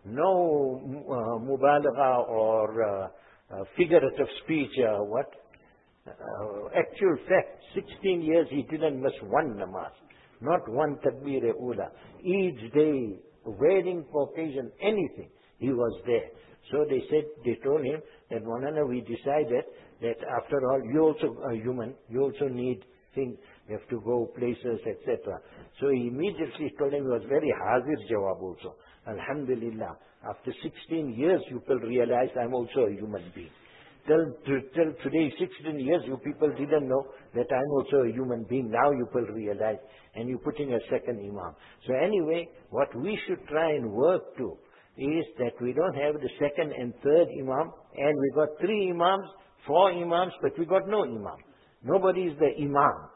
no uh, mubalagha or uh, uh, figurative speech, uh, what? Uh, actual fact, sixteen years he didn't miss one namaz, not one takbir-e-ula. Each day, wedding, occasion, anything, he was there. So they said, they told him that, Maulana, we decided that after all, you also are human, you also need things, you have to go places, et cetera. So he immediately told him, he was very hazir jawab also. Alhamdulillah, after sixteen years, you will realize I'm also a human being. Till, till today, sixteen years, you people didn't know that I'm also a human being. Now you will realize, and you're putting a second Imam. So anyway, what we should try and work to is that we don't have the second and third Imam, and we got three Imams, four Imams, but we got no Imam. Nobody is the Imam.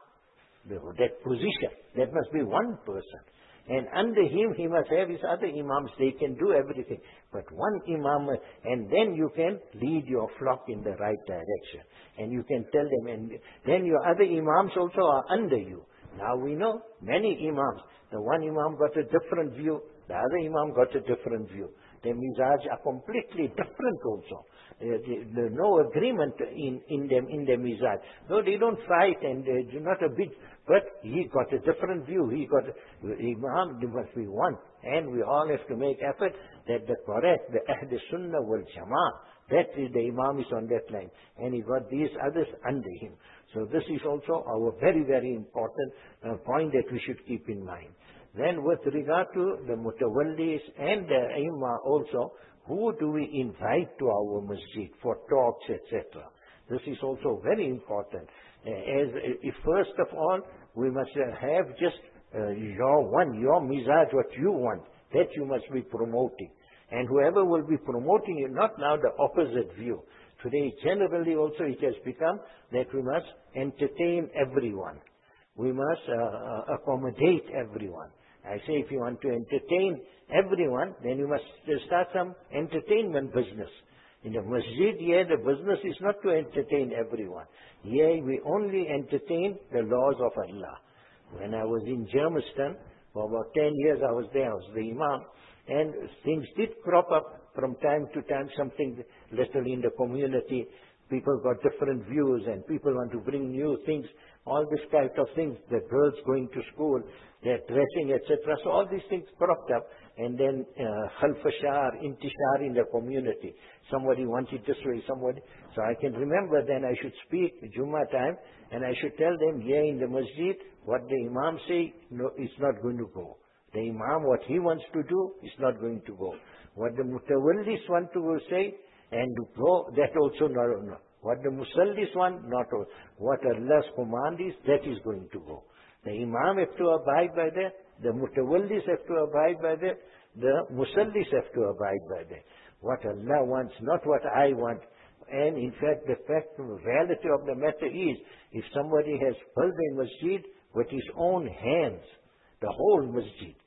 That position, that must be one person. And under him, he must have his other Imams. They can do everything. But one Imam, and then you can lead your flock in the right direction. And you can tell them, and then your other Imams also are under you. Now we know many Imams. The one Imam got a different view. The other Imam got a different view. Their mizaj are completely different also. There's no agreement in, in them, in their mizaj. No, they don't fight, and they're not a big, but he got a different view. He got, a, Imam, there must be one. And we all have to make effort that the correct, the Ahl Sunnah wal Jama'ah, that is the Imam is on that line. And he got these others under him. So this is also our very, very important uh, point that we should keep in mind. Then with regard to the Mutawallis and the Aimma also, who do we invite to our masjid for talks, et cetera? This is also very important. Uh, as if first of all, we must uh, have just uh, your one, your mizaj, what you want, that you must be promoting. And whoever will be promoting it, not now the opposite view. Today, generally also it has become that we must entertain everyone. We must uh, accommodate everyone. I say if you want to entertain everyone, then you must start some entertainment business. In the masjid, here the business is not to entertain everyone. Here we only entertain the laws of Allah. When I was in Germiston, for about ten years I was there, I was the Imam, and things did crop up from time to time, something little in the community. People got different views and people want to bring new things, all this kind of things, the girls going to school, their dressing, et cetera. So all these things cropped up, and then khalfashar, uh, intishar in the community. Somebody wanted this way, somebody. So I can remember then I should speak Jummah time, and I should tell them, here in the masjid, what the Imam say, no, it's not going to go. The Imam, what he wants to do, is not going to go. What the Mutawallis want to say, and go, that also not. No. What the Musallis want, not all. What Allah's command is, that is going to go. The Imam have to abide by that. The Mutawallis have to abide by that. The Musallis have to abide by that. What Allah wants, not what I want. And in fact, the fact, the reality of the matter is, if somebody has built a masjid with his own hands, the whole masjid,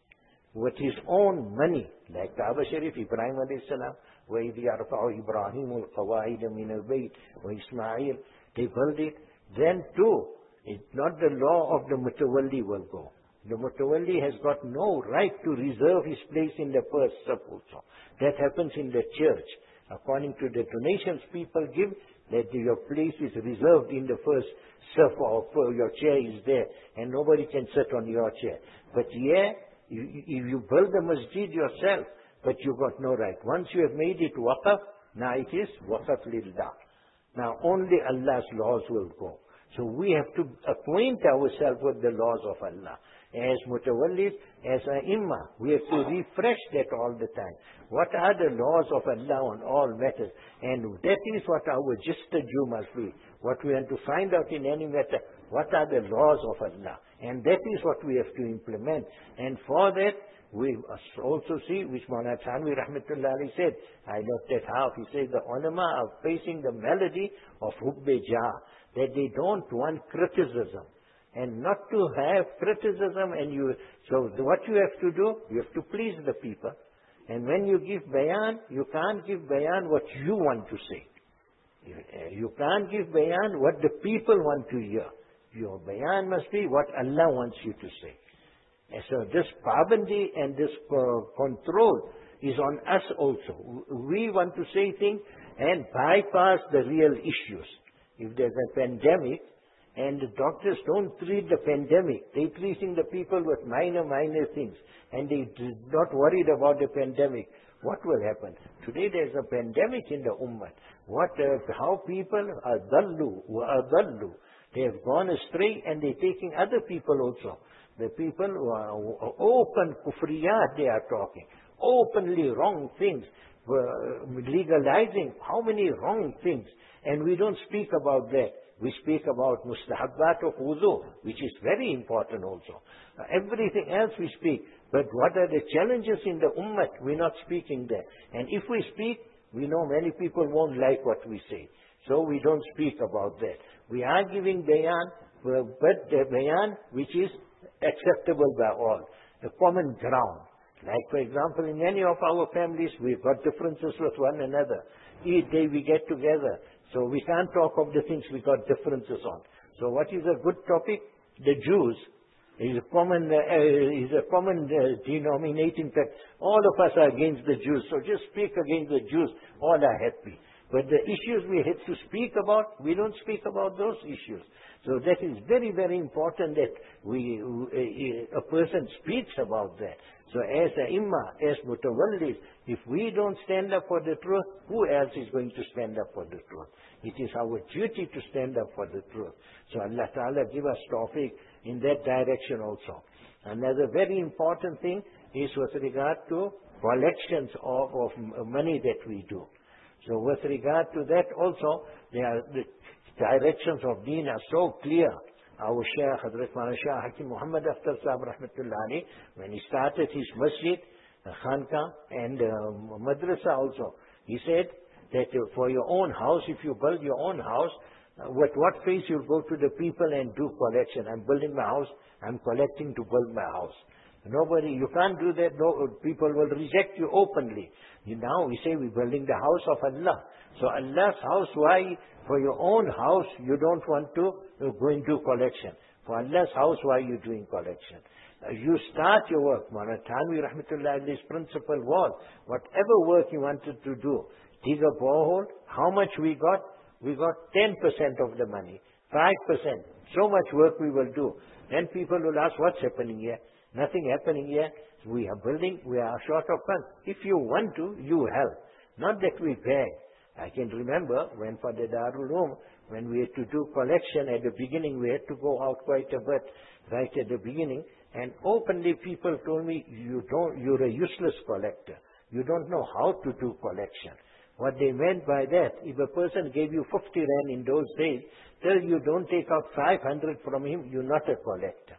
with his own money, like Kaaba Sharif, Ibrahim alayhi salam, وَإِذْ يَرْفَعُ إِبْرَاهِيمُ الْقَوَاعِدَ مِنَ الْبَيْتِ وَإِسْمَاعِيلُ, they build it. Then too, it's not the law of the mutawalli will go. The mutawalli has got no right to reserve his place in the first saf also. That happens in the church. According to the donations people give, that your place is reserved in the first saf, or your chair is there, and nobody can sit on your chair. But yeah, you, you, you build the masjid yourself, but you got no right. Once you have made it waqaf, now it is waqaf lillah. Now only Allah's laws will go. So we have to acquaint ourselves with the laws of Allah. As mutawallis, as ai we have to refresh that all the time. What are the laws of Allah on all matters? And that is what our justaju must be. What we want to find out in any matter, what are the laws of Allah? And that is what we have to implement. And for that, we must also see, which Maulana Thanvi Rahmatullah Ali said, I looked at half, he said the ulama are facing the melody of Hubbe Jah, that they don't want criticism. And not to have criticism, and you, so what you have to do, you have to please the people. And when you give bayan, you can't give bayan what you want to say. You, uh, you can't give bayan what the people want to hear. Your bayan must be what Allah wants you to say. And so this pabandi and this uh, control is on us also. We want to say things and bypass the real issues. If there's a pandemic, and the doctors don't treat the pandemic, they're treating the people with minor, minor things, and they're not worried about the pandemic. What will happen? Today there's a pandemic in the ummah. What, uh, how people are dallu, are dallu. They have gone astray, and they're taking other people also. The people who are open kufriyat, they are talking. Openly wrong things. Uh, legalizing how many wrong things. And we don't speak about that. We speak about mustahabbat of wudu, which is very important also. Uh, everything else we speak. But what are the challenges in the ummah? We're not speaking there. And if we speak, we know many people won't like what we say. So we don't speak about that. We are giving bayan, but the bayan which is acceptable by all. The common ground. Like for example, in any of our families, we've got differences with one another. Each day we get together. So we can't talk of the things we got differences on. So what is a good topic? The Jews is a common, uh, is a common uh, denominating fact. All of us are against the Jews. So just speak against the Jews. All are happy. But the issues we have to speak about, we don't speak about those issues. So that is very, very important that we, uh, a person speaks about that. So as a imma, as mutawallis, if we don't stand up for the truth, who else is going to stand up for the truth? It is our duty to stand up for the truth. So Allah Ta'ala give us tawfiq in that direction also. Another very important thing is with regard to collections of, of money that we do. So with regard to that also, there are the directions of deen are so clear. Our Shaykh, Hazrat Maulana Shah Hakim Muhammad Akhtar Sahib Rahmatullah Ali, when he started his masjid, khanqa and uh, madrasa also, he said that uh, for your own house, if you build your own house, uh, with what face you'll go to the people and do collection. I'm building my house, I'm collecting to build my house. Nobody, you can't do that. No, people will reject you openly. You now we say we're building the house of Allah. So Allah's house, why? For your own house, you don't want to uh, go and do collection. For Allah's house, why are you doing collection? Uh, you start your work. Maulana Thanvi Rahmatullah Ali's principle was, whatever work you wanted to do, dig a borehole, how much we got? We got ten percent of the money, five percent. So much work we will do. Then people will ask, what's happening here? Nothing happening here. We are building, we are short of funds. If you want to, you help. Not that we beg. I can remember when for the Darul Uloom, when we had to do collection at the beginning, we had to go out quite a bit right at the beginning, and openly people told me, you don't, you're a useless collector. You don't know how to do collection. What they meant by that, if a person gave you fifty rand in those days, till you don't take out five hundred from him, you're not a collector.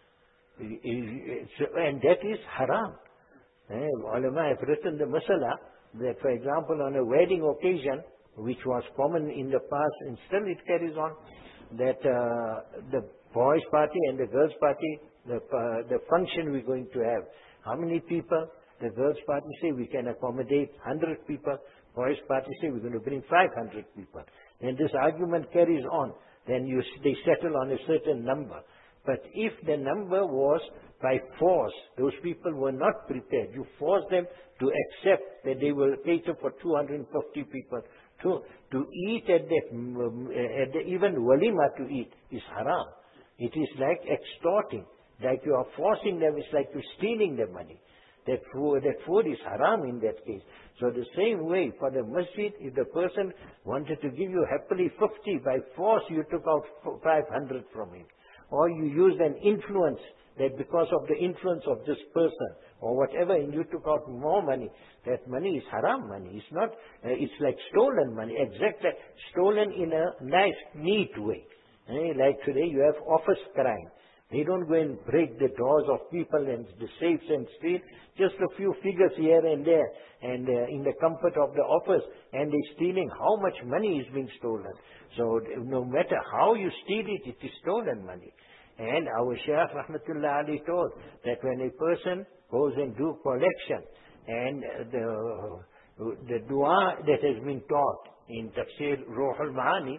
And that is haram. Eh, ulama have written the masala that, for example, on a wedding occasion, which was common in the past and still it carries on, that uh, the boys' party and the girls' party, the, uh, the function we're going to have, How many people? The girls' party say we can accommodate one hundred people. Boys' party say we're going to bring five hundred people. And this argument carries on. Then you, they settle on a certain number. But if the number was by force, those people were not prepared. You force them to accept that they will cater for two hundred fifty people. To, to eat at the, at the, even walima to eat is haram. It is like extorting. Like you are forcing them, it's like you're stealing their money. That food, that food is haram in that case. So the same way, for the masjid, if the person wanted to give you happily fifty, by force you took out five hundred from him. Or you used an influence, that because of the influence of this person, or whatever, and you took out more money, that money is haram money. It's not, uh, it's like stolen money, exactly stolen in a nice, neat way. Eh? Like today you have office crime. They don't go and break the doors of people and the safes and steal. Just a few figures here and there, and uh, in the comfort of the office, and they're stealing how much money is being stolen. So no matter how you steal it, it is stolen money. And our Shaykh Rahmatullah Ali told that when a person goes and do collection, and the the dua that has been taught in Tafsir Ruh al-Ma'ani,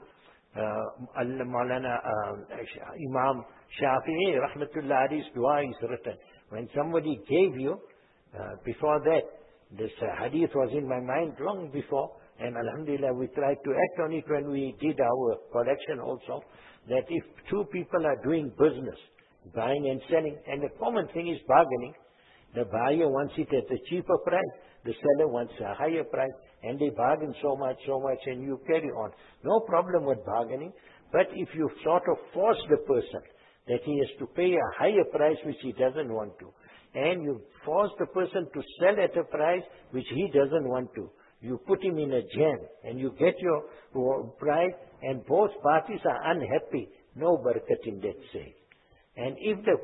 uh, Maulana uh, Imam Shafi'i Rahmatullah Ali's dua is written. When somebody gave you, uh, before that, this uh, hadith was in my mind long before, and Alhamdulillah we tried to act on it when we did our collection also, that if two people are doing business, buying and selling, and the common thing is bargaining, the buyer wants it at a cheaper price, the seller wants a higher price, and they bargain so much, so much, and you carry on. No problem with bargaining, but if you sort of force the person that he has to pay a higher price which he doesn't want to, and you force the person to sell at a price which he doesn't want to, you put him in a jam, and you get your price, and both parties are unhappy, no barakat in that sale. And if the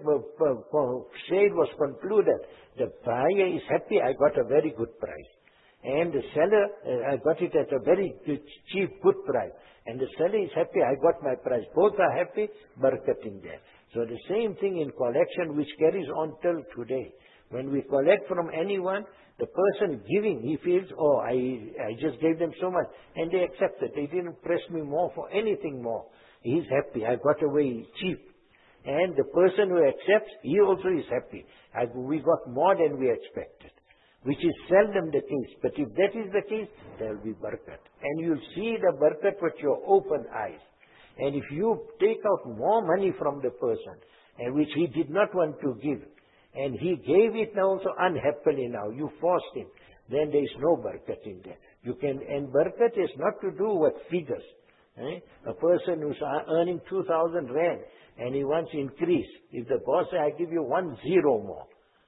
sale was concluded, the buyer is happy, I got a very good price. And the seller, uh, I got it at a very cheap, good price. And the seller is happy, I got my price. Both are happy, barakat in there. So the same thing in collection which carries on till today. When we collect from anyone, the person giving, he feels, oh, I, I just gave them so much. And they accept it. They didn't press me more for anything more. He's happy, I got away cheap. And the person who accepts, he also is happy. I, we got more than we expected, which is seldom the case. But if that is the case, there will be barakat. And you'll see the barakat with your open eyes. And if you take out more money from the person, and which he did not want to give, and he gave it now also unhappily now, you forced him, then there is no barakat in there. You can, and barakat is not to do with figures. Eh? A person who's earning two thousand rand, and he wants increase. If the boss says, I give you one zero more.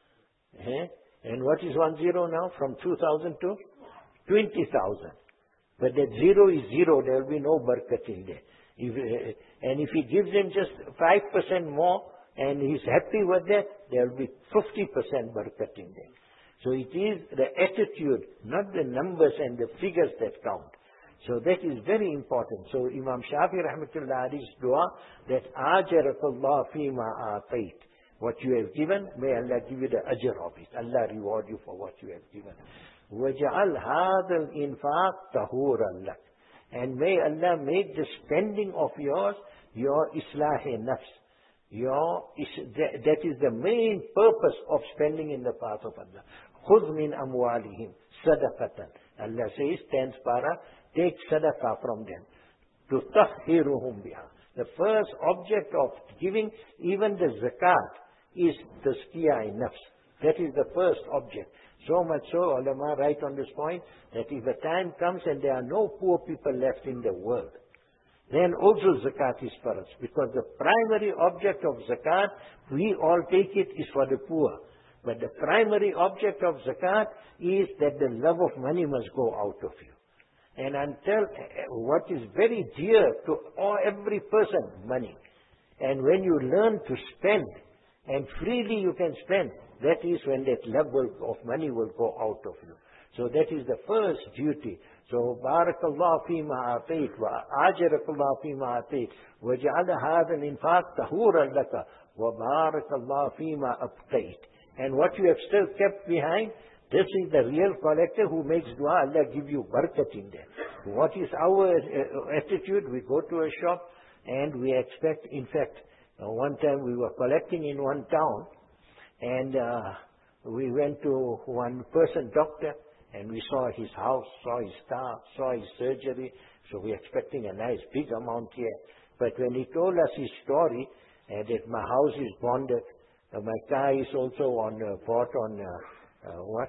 Eh? And what is one zero now? From two thousand to twenty thousand. But that zero is zero. There will be no barakat in there. If, uh, and if he gives him just five percent more, and he's happy with that, there will be fifty percent barakat in there. So it is the attitude, not the numbers and the figures that count. So that is very important. So Imam Shafi Rahmatullah Ali's dua, that Ajarakallah fima atayt. What you have given, may Allah give you the ajr of it. Allah reward you for what you have given. وَجَعَلْ هَذَا الْإِنفَاقَ طَهُورًا لَكَ. And may Allah make the spending of yours, your islah-e-nafs. Your, that is the main purpose of spending in the path of Allah. خُذْ مِنْ أَمْوَالِهِمْ صَدَقَةً. Allah says, tenth para, take sadaqah from them. تُطَهِّرُهُمْ بِهَا. The first object of giving, even the zakat, is tazkiyah nafs. That is the first object. So much so, ulama write on this point, that if the time comes and there are no poor people left in the world, then also zakat is for us. Because the primary object of zakat, we all take it, is for the poor. But the primary object of zakat is that the love of money must go out of you. And until what is very dear to all, every person, money. And when you learn to spend, and freely you can spend, that is when that love of money will go out of you. So that is the first duty. So, Barakallah fima atayt, wa ajarakallah fima atayt, wa ja'ala hadha al-infaq tahuran laka, wa barakallah fima abqayt. And what you have still kept behind, this is the real collector who makes dua. Allah give you barakat in there. What is our uh, attitude? We go to a shop and we expect, in fact, uh, one time we were collecting in one town, and uh, we went to one person, doctor, and we saw his house, saw his car, saw his surgery. So we're expecting a nice big amount here. But when he told us his story, uh, that my house is bonded, uh, my car is also on uh, bought on uh, uh, what?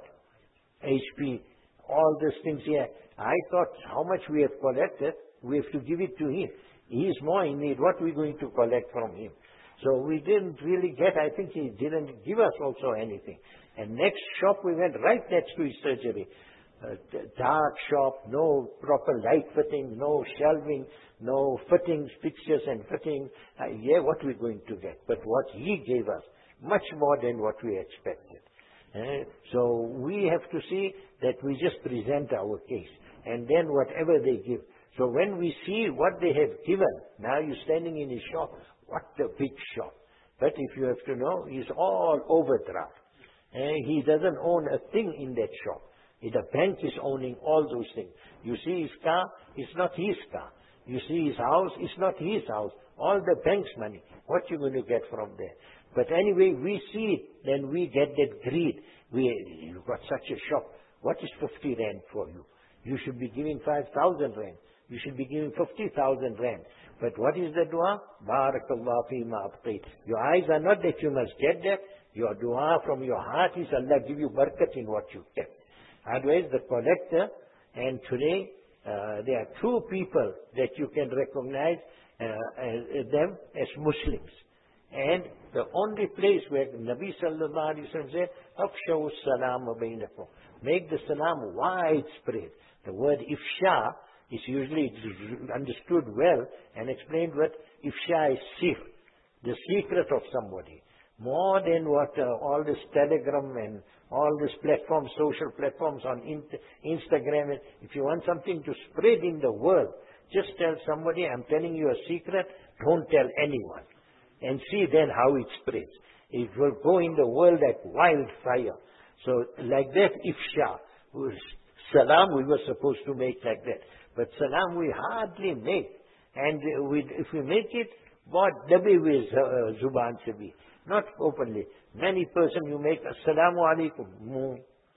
H P, all these things here. I thought how much we have collected, we have to give it to him. He is more in need. What are we going to collect from him? So we didn't really get, I think he didn't give us also anything. And next shop we went right next to his surgery. Uh, dark shop, no proper light fitting, no shelving, no fittings, fixtures and fitting. Uh, yeah, what are we going to get? But what he gave us, much more than what we expected. Uh, so we have to see that we just present our case. And then whatever they give. So when we see what they have given, now you're standing in his shop, what a big shop. But if you have to know, he's all overdraft. Uh, he doesn't own a thing in that shop. The bank is owning all those things. You see his car, it's not his car. You see his house, it's not his house. All the bank's money. What you going to get from there? But anyway, we see it, then we get that greed. We, you've got such a shop. What is fifty rand for you? You should be giving five thousand rand. You should be giving fifty thousand rand. But what is the dua? Barakallah fima abqit. Your eyes are not that you must get that. Your dua from your heart is Allah give you barakat in what you get. Otherwise, the collector, and today uh, there are two people that you can recognize uh, as, them as Muslims. And the only place where Nabi sallallahu alayhi wa sallam said, Afshaw salam bainakum. Make the salam widespread. The word ifsha is usually understood well and explained what ifsha is sir, the secret of somebody. More than what uh, all this Telegram and all these platforms, social platforms on in Instagram. And if you want something to spread in the world, just tell somebody, I'm telling you a secret, don't tell anyone. And see then how it spreads. It will go in the world like wildfire. So like that, ifsha. Salam we were supposed to make like that. But salam we hardly make. And we, if we make it, what dabi with uh, zuban se bhi. Not openly. Many person you make assalamu alaikum, moo.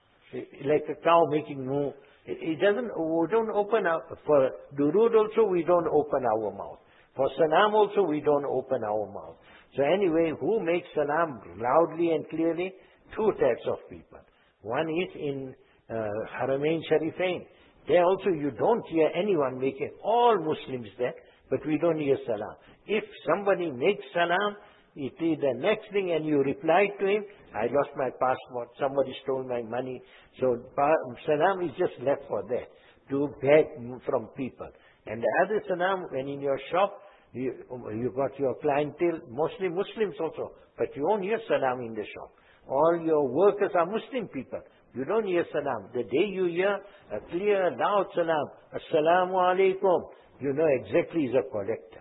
Like a cow making moo. It, it doesn't, we don't open our, for durud also we don't open our mouth. For salam also we don't open our mouth. So anyway, who makes salam loudly and clearly? Two types of people. One is in uh, Haramain Sharifain. There also you don't hear anyone making, all Muslims there, but we don't hear salam. If somebody makes salam, it is the next thing and you reply to him, I lost my passport, somebody stole my money. So salam is just left for that, to beg from people. And the other salam, when in your shop, you, you got your clientele, mostly Muslims also, but you don't hear salam in the shop. All your workers are Muslim people. You don't hear salam. The day you hear a clear, loud salam, assalamu alaikum, you know exactly he's a collector.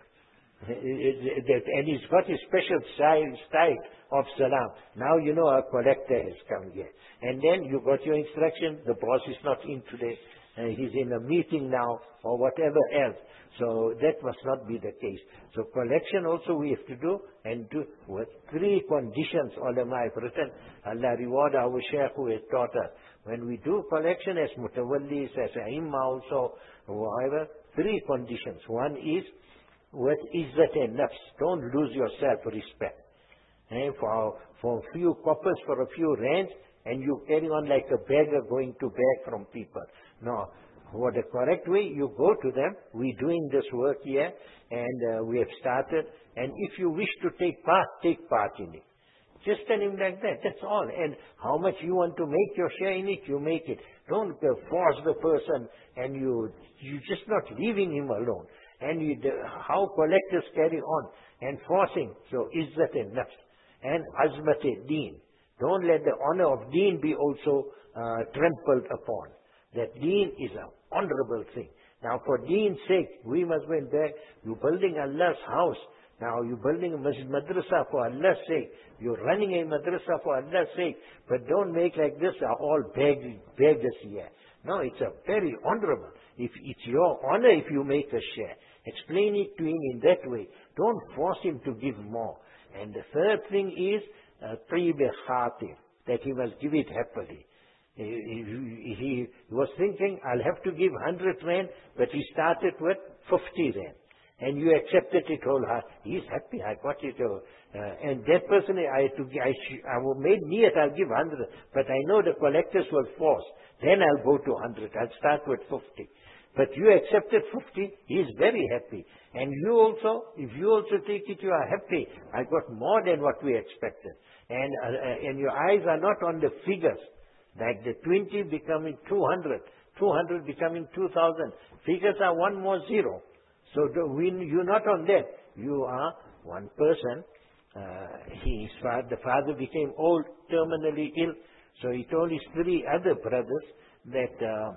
And he's got a special style, style of salam. Now you know a collector has come here. And then you got your instruction, the boss is not in today, uh, he's in a meeting now, or whatever else. So that must not be the case. So collection also we have to do, and do with three conditions ulama have written. Allah reward our shaykh who has taught us. When we do collection as mutawallis, as aimma also, whatever, three conditions. One is with izzat and nafs. Don't lose your self-respect. Eh, for, for a few coppers, for a few rands, and you carry on like a beggar going to beg from people. No. For the correct way, you go to them. We're doing this work here, and uh, we have started. And if you wish to take part, take part in it. Just tell him like that. That's all. And how much you want to make your share in it, you make it. Don't uh, force the person, and you you just not leaving him alone. And you, the, how collectors carry on and forcing. So izzat and nafs and azmat deen. Don't let the honor of deen be also uh, trampled upon. That deen is an honorable thing. Now for deen's sake, we must go and beg. You're building Allah's house. Now you're building a masjid madrasa for Allah's sake. You're running a madrasa for Allah's sake. But don't make like this, are all beg, beggars here. No, it's a very honorable. If it's your honor if you make a share. Explain it to him in that way. Don't force him to give more. And the third thing is, tayyib khatir, that he must give it happily. He, he, he was thinking, I'll have to give one hundred rand, but he started with fifty rand. And you accepted it wholeheartedly. He's happy, I got it. Uh, and that person, I had to, I, I made niyat, I'll give one hundred. But I know the collectors will force. Then I'll go to one hundred. I'll start with fifty. But you accepted fifty, he's very happy. And you also, if you also take it, you are happy. I got more than what we expected. And, uh, and your eyes are not on the figures. Like the twenty becoming two hundred, two hundred becoming two thousand. Figures are one more zero. So the, when you're not on that. You are one person. Uh, his father, the father became old, terminally ill. So he told his three other brothers that uh,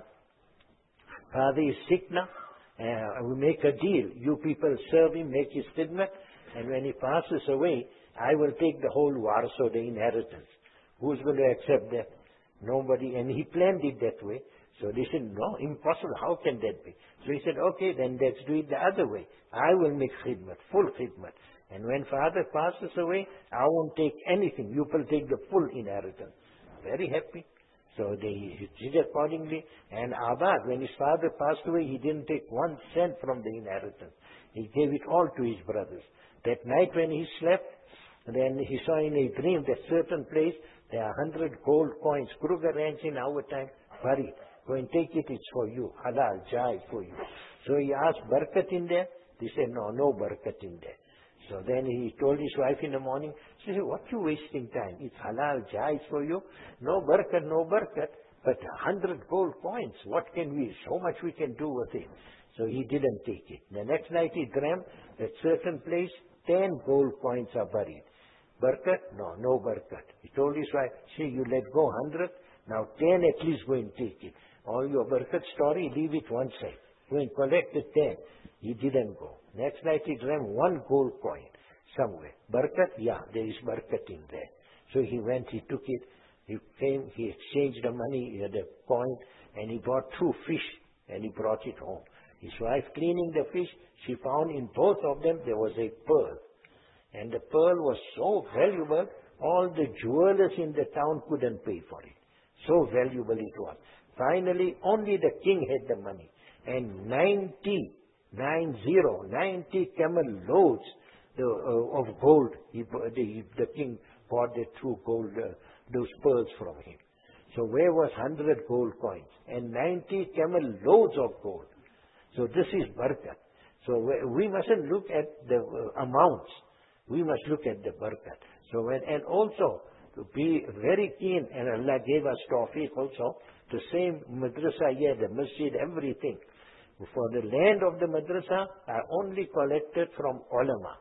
father is sick now. Uh, we make a deal. You people serve him, make his khidmat. And when he passes away, I will take the whole warso, the inheritance. Who's going to accept that? Nobody. And he planned it that way. So they said, no, impossible. How can that be? So he said, okay, then let's do it the other way. I will make khidmat, full khidmat. And when father passes away, I won't take anything. You will take the full inheritance. Very happy. So they did accordingly. And Abad, when his father passed away, he didn't take one cent from the inheritance. He gave it all to his brothers. That night when he slept, then he saw in a dream that certain place, there are hundred gold coins, Kruger Ranch in our time, buried. Go and take it, it's for you. Halal, jai for you. So he asked, barakat in there? They said, no, no barakat in there. So then he told his wife in the morning, she said, what you wasting time? It's halal, jai for you. No barakat, no barakat. But hundred gold coins, what can we, so much we can do with it. So he didn't take it. The next night he dreamt that certain place, ten gold coins are buried. Barakat? No, no barakat. He told his wife, see, you let go hundred, now ten at least go and take it. All your barakat story, leave it one side. Go and collect the ten. He didn't go. Next night he dreamt one gold coin somewhere. Barakat? Yeah, there is barakat in there. So he went, he took it, he came, he exchanged the money, he had the coin, and he bought two fish, and he brought it home. His wife cleaning the fish, she found in both of them there was a pearl. And the pearl was so valuable, all the jewelers in the town couldn't pay for it. So valuable it was. Finally, only the king had the money. And ninety, nine zero, ninety camel loads the, uh, of gold, he, the, the king bought the two gold, uh, those pearls from him. So where was hundred gold coins? And ninety camel loads of gold. So this is barakat. So we mustn't look at the uh, amounts. We must look at the barakat. So when, and also to be very keen, and Allah gave us tawfiq also, the same madrasa here, the masjid, everything. For the land of the madrasa are only collected from ulama,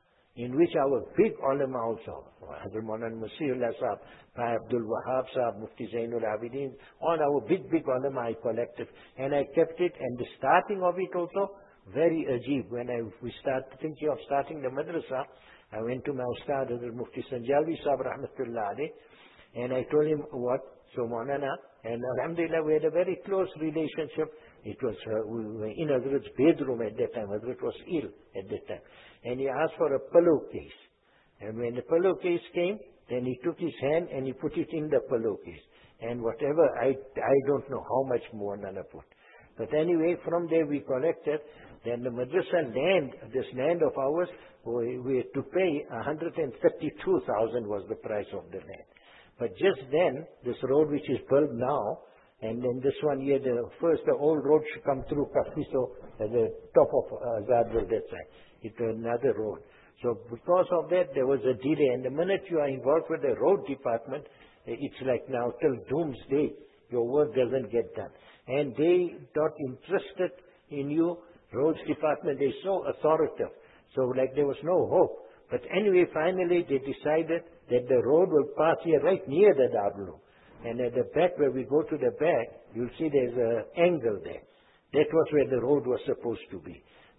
in which our big ulama also, Hazrat Maulana Masihullah Sahab, Bhai Abdul Wahab Sahab, Mufti Zainul Abidin, all our big, big ulama I collected, and I kept it, and the starting of it also, very ajib. When I, we started thinking of starting the madrasa, I went to my Ustad, Hazrat Mufti Sanjalvi Sahab, Rahmatullah alayh, and I told him what, so Maulana, and Alhamdulillah, we had a very close relationship. It was, uh, we were in Hazrat's bedroom at that time. Hazrat was ill at that time. And he asked for a pillowcase. And when the pillowcase came, then he took his hand and he put it in the pillowcase. And whatever, I, I don't know how much more Nana put. But anyway, from there we collected. Then the madrasa land, this land of ours, we, we had to pay one hundred thirty-two thousand was the price of the land. But just then, this road which is built now, and then this one here, the first, the old road should come through Kafiso at the top of uh, Zadwal, that side. It's another road. So because of that, there was a delay. And the minute you are involved with the road department, it's like now till doomsday, your work doesn't get done. And they got interested in you, roads department, they're so authoritative. So like there was no hope. But anyway, finally they decided that the road will pass here right near the Darul. And at the back, where we go to the back, you'll see there's an angle there. That was where the road was supposed to be.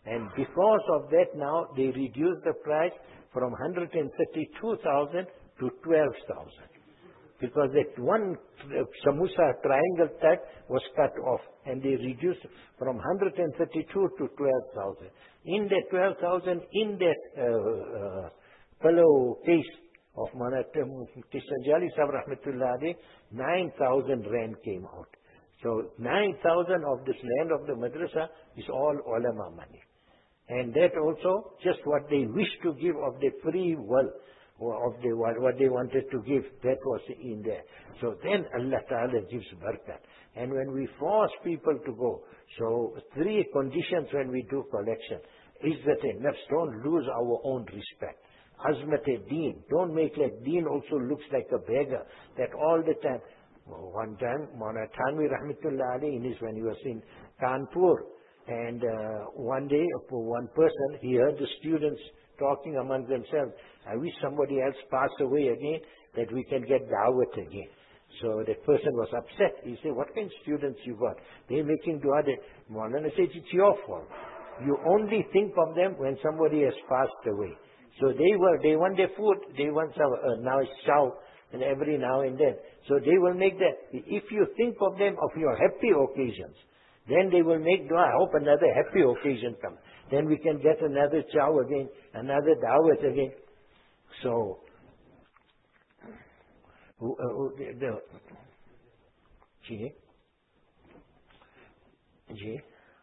And because of that now, they reduced the price from one hundred thirty-two thousand to twelve thousand. Because that one samosa triangle type was cut off, and they reduced from one hundred thirty-two to twelve thousand. In that twelve thousand, in that uh, uh, fellow case of Mufti Sanjali Sahib Rahmatullah Alayhi, nine thousand rand came out. So nine thousand of this land of the madrasa is all ulama money. And that also just what they wish to give of the free will, or of the what they wanted to give, that was in there. So then Allah Ta'ala gives barakat. And when we force people to go, so three conditions when we do collection. Izzat-e nafs, don't lose our own respect. Azmat-e-deen, don't make like deen also looks like a beggar, that all the time. One time, Maulana Thanvi Rahmatullah Alayhi, in his, when he was in Kanpur, and uh, one day, one person, he heard the students talking among themselves, I wish somebody else passed away again, that we can get dawat again. So that person was upset. He said, what kind of students you got? They're making dua. Maulana said, it's your fault. You only think of them when somebody has passed away. So they were, they want their food, they want some, uh, now it's chow, and every now and then. So they will make that. If you think of them of your happy occasions, then they will make dua. I hope another happy occasion comes. Then we can get another chow again, another dawat again. So, uh, the, the, Ji? Ji?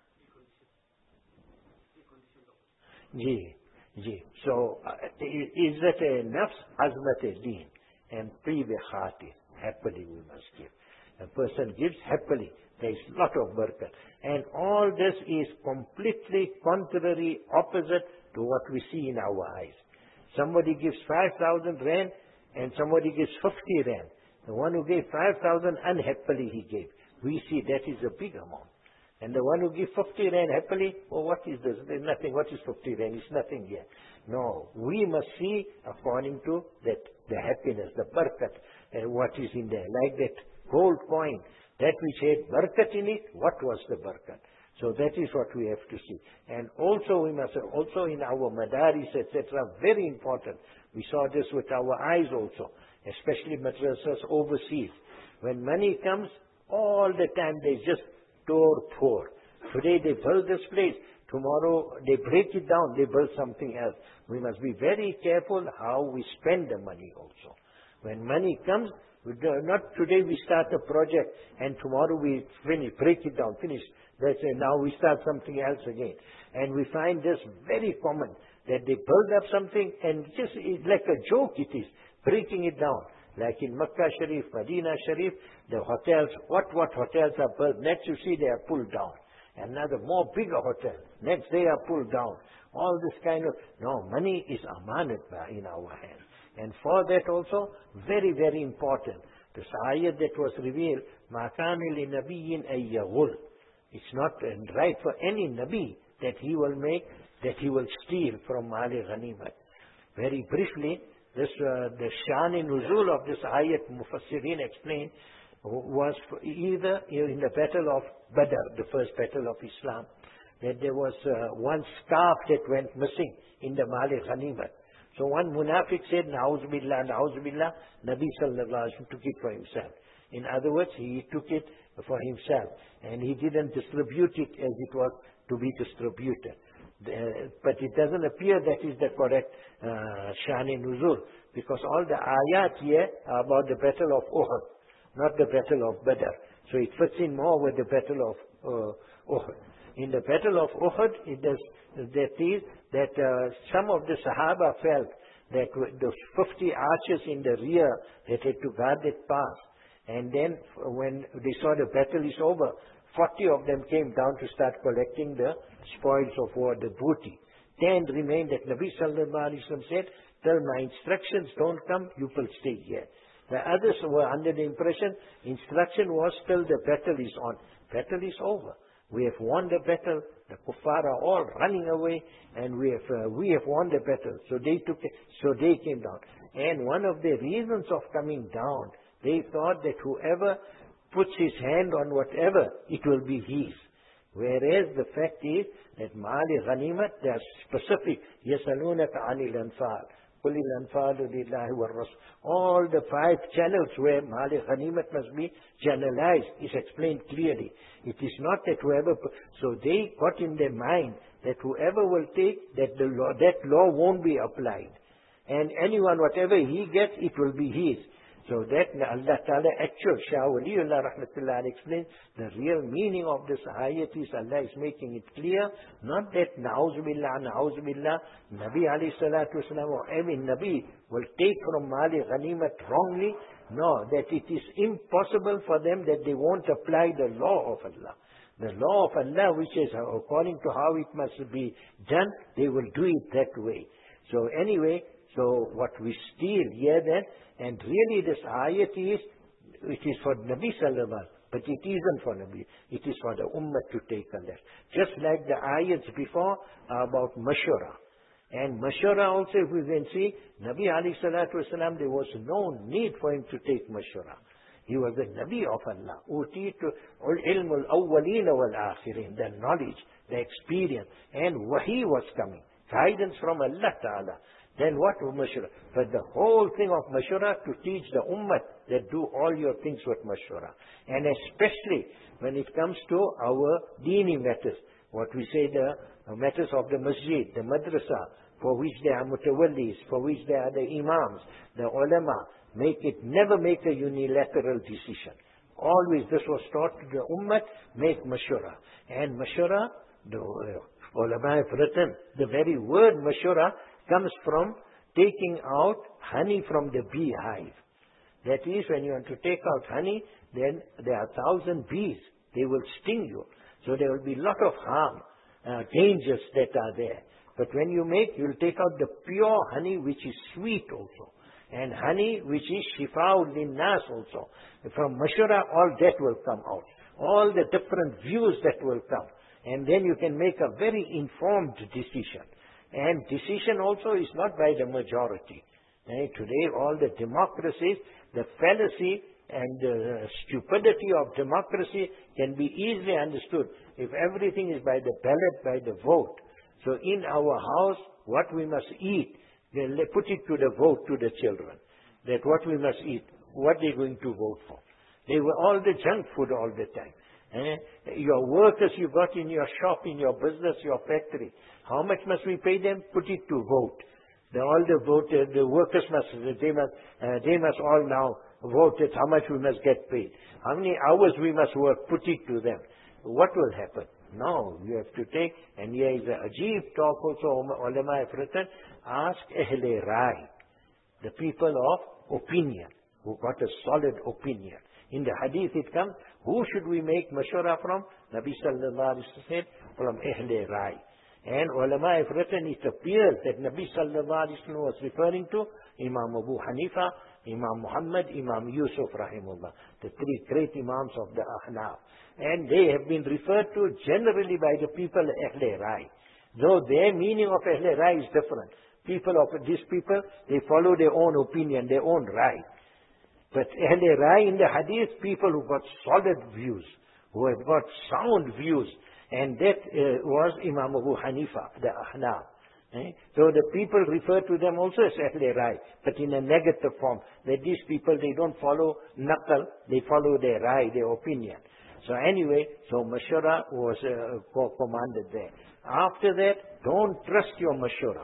Ji? Ji. So, uh, is that a nafs, azmat a deen, and pri khati, happily we must give. A person gives happily. There is a lot of barakat. And all this is completely contrary, opposite to what we see in our eyes. Somebody gives five thousand rand and somebody gives fifty rand. The one who gave five thousand unhappily he gave. We see that is a big amount. And the one who gives fifty rand happily, oh, what is this? There's nothing. What is fifty rand? It's nothing here. No, we must see according to that, the happiness, the barakat, and what is in there. Like that gold coin, that which had barakat in it, what was the barakat? So that is what we have to see. And also we must, also in our madaris, et cetera, very important. We saw this with our eyes also, especially madrasas overseas. When money comes, all the time they just store poor. Today they build this place, tomorrow they break it down, they build something else. We must be very careful how we spend the money also. When money comes, we do, not today we start a project and tomorrow we finish, break it down, finish. That's it. Now we start something else again. And we find this very common, that they build up something and just it's like a joke it is, breaking it down. Like in Makkah Sharif, Medina Sharif, the hotels, what, what hotels are built, next you see they are pulled down. Another more bigger hotel, next they are pulled down. All this kind of, no, money is amanat in our hands. And for that also, very, very important. This ayat that was revealed, مَا كَانَ لِنَبِيٍّ أَن يَغُلْ. It's not right for any Nabi that he will make, that he will steal from Mali Ghanimat. Very briefly, this, uh, the Shan-e-Nuzul of this ayat, Mufassirin explained, was either in the battle of Badr, the first battle of Islam, that there was uh, one scarf that went missing in the Mali Ghanimat. So one munafiq said, Na'uz billah, Na'uz billah, Nabi sallallahu alayhi wa sallam took it for himself. In other words, he took it for himself. And he didn't distribute it as it was to be distributed. The, but it doesn't appear that is the correct uh, Shan-e-Nuzul. Because all the ayat here are about the battle of Uhud, not the battle of Badr. So it fits in more with the battle of uh, Uhud. In the battle of Uhud, it does, that is that uh, some of the Sahaba felt that the fifty archers in the rear that had to guard that pass. And then when they saw the battle is over, forty of them came down to start collecting the spoils of war, the booty. Ten remained that Nabi sallallahu alayhi wa sallam said, till my instructions don't come, you will stay here. The others were under the impression, instruction was till the battle is on. Battle is over. We have won the battle. The kuffar are all running away, and we have uh, we have won the battle. So they took it. So they came down. And one of the reasons of coming down, they thought that whoever puts his hand on whatever, it will be his. Whereas the fact is that Mali Ghanimat, they are specific. يَسَلُونَكَ عَنِ الْأَنْفَالِ قُلِ الْأَنْفَالُ لِلَّهِ وَالرَّسُولِ. All the five channels where Mali Ghanimat must be channelized is explained clearly. It is not that whoever, so they got in their mind that whoever will take, that the law, that law won't be applied. And anyone, whatever he gets, it will be his. So that Allah Ta'ala, actual Shah Waliullah Rahmatullah explains, the real meaning of this ayat is Allah is making it clear, not that Na'uzubillah, Na'uzubillah, Nabi alayhi salatu wasalam or every Nabi will take from Mali Ghanimat wrongly. No, that it is impossible for them that they won't apply the law of Allah. The law of Allah, which is according to how it must be done, they will do it that way. So anyway, so what we steal here then, and really this ayat is, it is for Nabi Sallallahu Alaihi Wasallam, but it isn't for Nabi. It is for the Ummah to take a left. Just like the ayats before are about Mashura. And Mashura also, if we can see, Nabi alayhi salatu wasalam, there was no need for him to take Mashura. He was the Nabi of Allah. Utitu ilmul awwaleen wal akhirin, the knowledge, the experience. And wahi was coming. Guidance from Allah Ta'ala. Then what was Mashura? But the whole thing of Mashura to teach the Ummah that do all your things with Mashura. And especially when it comes to our Deeni matters, what we say the matters of the Masjid, the Madrasa, for which they are mutawallis, for which they are the Imams, the Ulama, make it, never make a unilateral decision. Always this was taught to the Ummah, make Mashura. And Mashura, the uh, Ulama have written, the very word Mashura comes from taking out honey from the beehive. That is, when you want to take out honey, then there are thousand bees. They will sting you. So there will be a lot of harm, uh, dangers that are there. But when you make, you will take out the pure honey, which is sweet also. And honey, which is shifa'ul linnas also. From Mashura, all that will come out. All the different views that will come. And then you can make a very informed decision. And decision also is not by the majority. Eh, today, all the democracies, the fallacy and the stupidity of democracy can be easily understood if everything is by the ballot, by the vote. So in our house, what we must eat, they put it to the vote to the children. That what we must eat, what they're going to vote for. They were all the junk food all the time. Eh? Your workers you got in your shop, in your business, your factory, how much must we pay them? Put it to vote. The, all the vote, uh, the workers must, they must, uh, they must all now vote it, how much we must get paid. How many hours we must work, put it to them. What will happen? No, you have to take, and here is a ajib talk also, ulama have written, ask Ahle Rai, the people of opinion, who got a solid opinion. In the hadith it comes, who should we make mashura from? Nabi Sallallahu Alaihi Wasallam said, from Ahle Rai. And ulama have written, it appears that Nabi Sallallahu Alaihi Wasallam was referring to Imam Abu Hanifa, Imam Muhammad, Imam Yusuf Rahimullah, the three great Imams of the Ahnaf. And they have been referred to generally by the people Ahle Rai. Though their meaning of Ahle Rai is different. People of these people, they follow their own opinion, their own Rai. But Ahle Rai in the hadith, people who got solid views, who have got sound views. And that uh, was Imam Abu Hanifa, the Ahnaf. Eh? So the people refer to them also as Ahle Rai, but in a negative form. That these people, they don't follow Naqal, they follow their Rai, their opinion. So anyway, so Mashura was uh, commanded there. After that, don't trust your Mashura.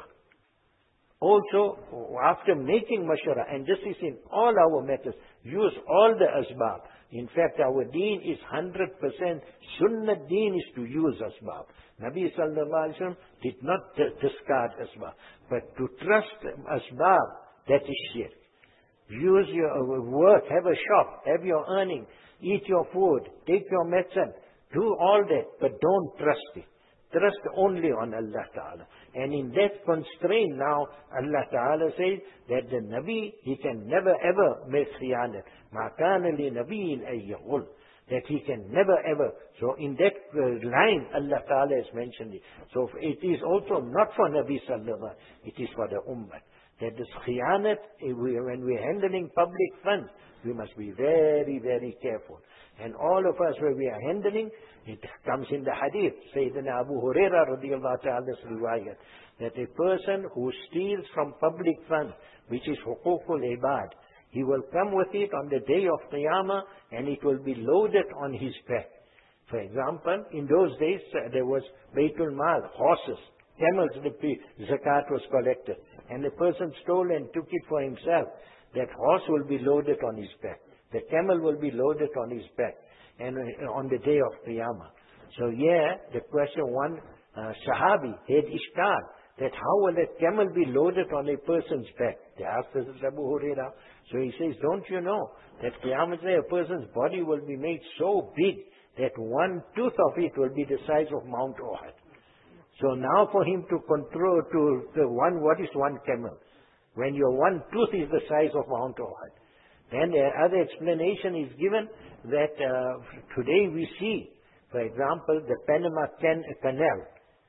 Also, after making Mashura, and this is in all our matters, use all the asbab. In fact, our deen is one hundred percent, Sunnah deen is to use asbab. Nabi Sallallahu Alaihi Wasallam did not discard asbab. But to trust asbab, that is shirk. Use your work, have a shop, have your earning, eat your food, take your medicine, do all that, but don't trust it. Trust only on Allah Ta'ala. And in that constraint now, Allah Ta'ala says that the Nabi, he can never ever make khiyanat. Ma kana li nabiyyin ay yaghul. That he can never ever. So in that uh, line, Allah Ta'ala has mentioned it. So it is also not for Nabi Sallallahu Alaihi Wasallam, it is for the Ummah. that this khiyanat, when we're handling public funds, we must be very, very careful. And all of us, when we are handling, it comes in the hadith, Sayyidina Abu Huraira radiallahu ta'ala's riwayat, that a person who steals from public funds, which is huququl ibad, he will come with it on the day of Qiyamah and it will be loaded on his back. For example, in those days uh, there was Baytul Mal, horses, camels, the zakat was collected. And the person stole and took it for himself. That horse will be loaded on his back. The camel will be loaded on his back. And uh, on the day of Qiyamah. So yeah, the question one, uh, Sahabi had ishkal, that how will a camel be loaded on a person's back? They asked this Abu Huraira. So he says, don't you know that Qiyamah Day, a person's body will be made so big that one tooth of it will be the size of Mount Uhud. So now for him to control, to the one, what is one camel? When your one tooth is the size of Mount Uhud. Then the other explanation is given that uh, today we see, for example, the Panama can, Canal,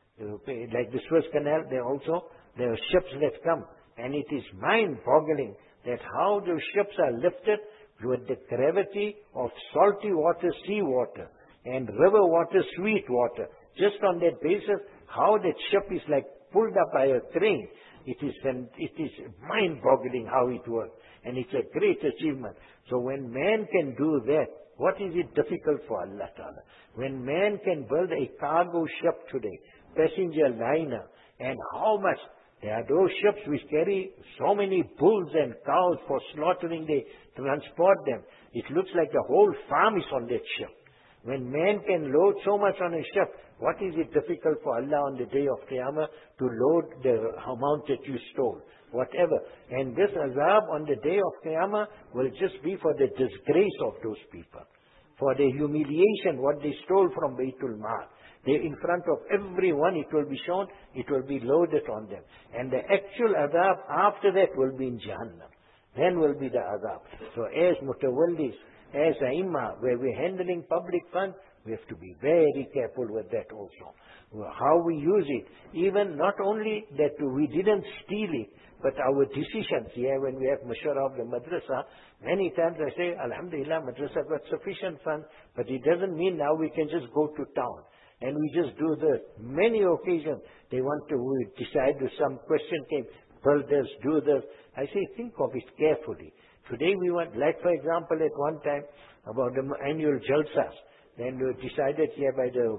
like the Suez Canal, there also, there are ships that come. And it is mind-boggling that how those ships are lifted with the gravity of salty water, sea water, and river water, sweet water. Just on that basis, how that ship is like pulled up by a crane. It is, it is mind-boggling how it works. And it's a great achievement. So when man can do that, what is it difficult for Allah Ta'ala? When man can build a cargo ship today, passenger liner, and how much, there are those ships which carry so many bulls and cows for slaughtering, they transport them. It looks like the whole farm is on that ship. When man can load so much on a ship, what is it difficult for Allah on the day of Qiyamah to load the amount that you stole? Whatever. And this azab on the day of Qiyamah will just be for the disgrace of those people. For the humiliation, what they stole from Baytul Mal. They, in front of everyone, it will be shown, it will be loaded on them. And the actual azab after that will be in Jahannam. Then will be the azab. So as mutawallis, as Aimma, where we're handling public funds, we have to be very careful with that also. How we use it. Even not only that we didn't steal it, but our decisions. Yeah, when we have mashwara of the madrasa, many times I say, Alhamdulillah, madrasa got sufficient funds, but it doesn't mean now we can just go to town. And we just do this. Many occasions, they want to we decide to some question came, build this, do this. I say, think of it carefully. Today we want, like for example, at one time, about the annual Jalsas, then we decided here by the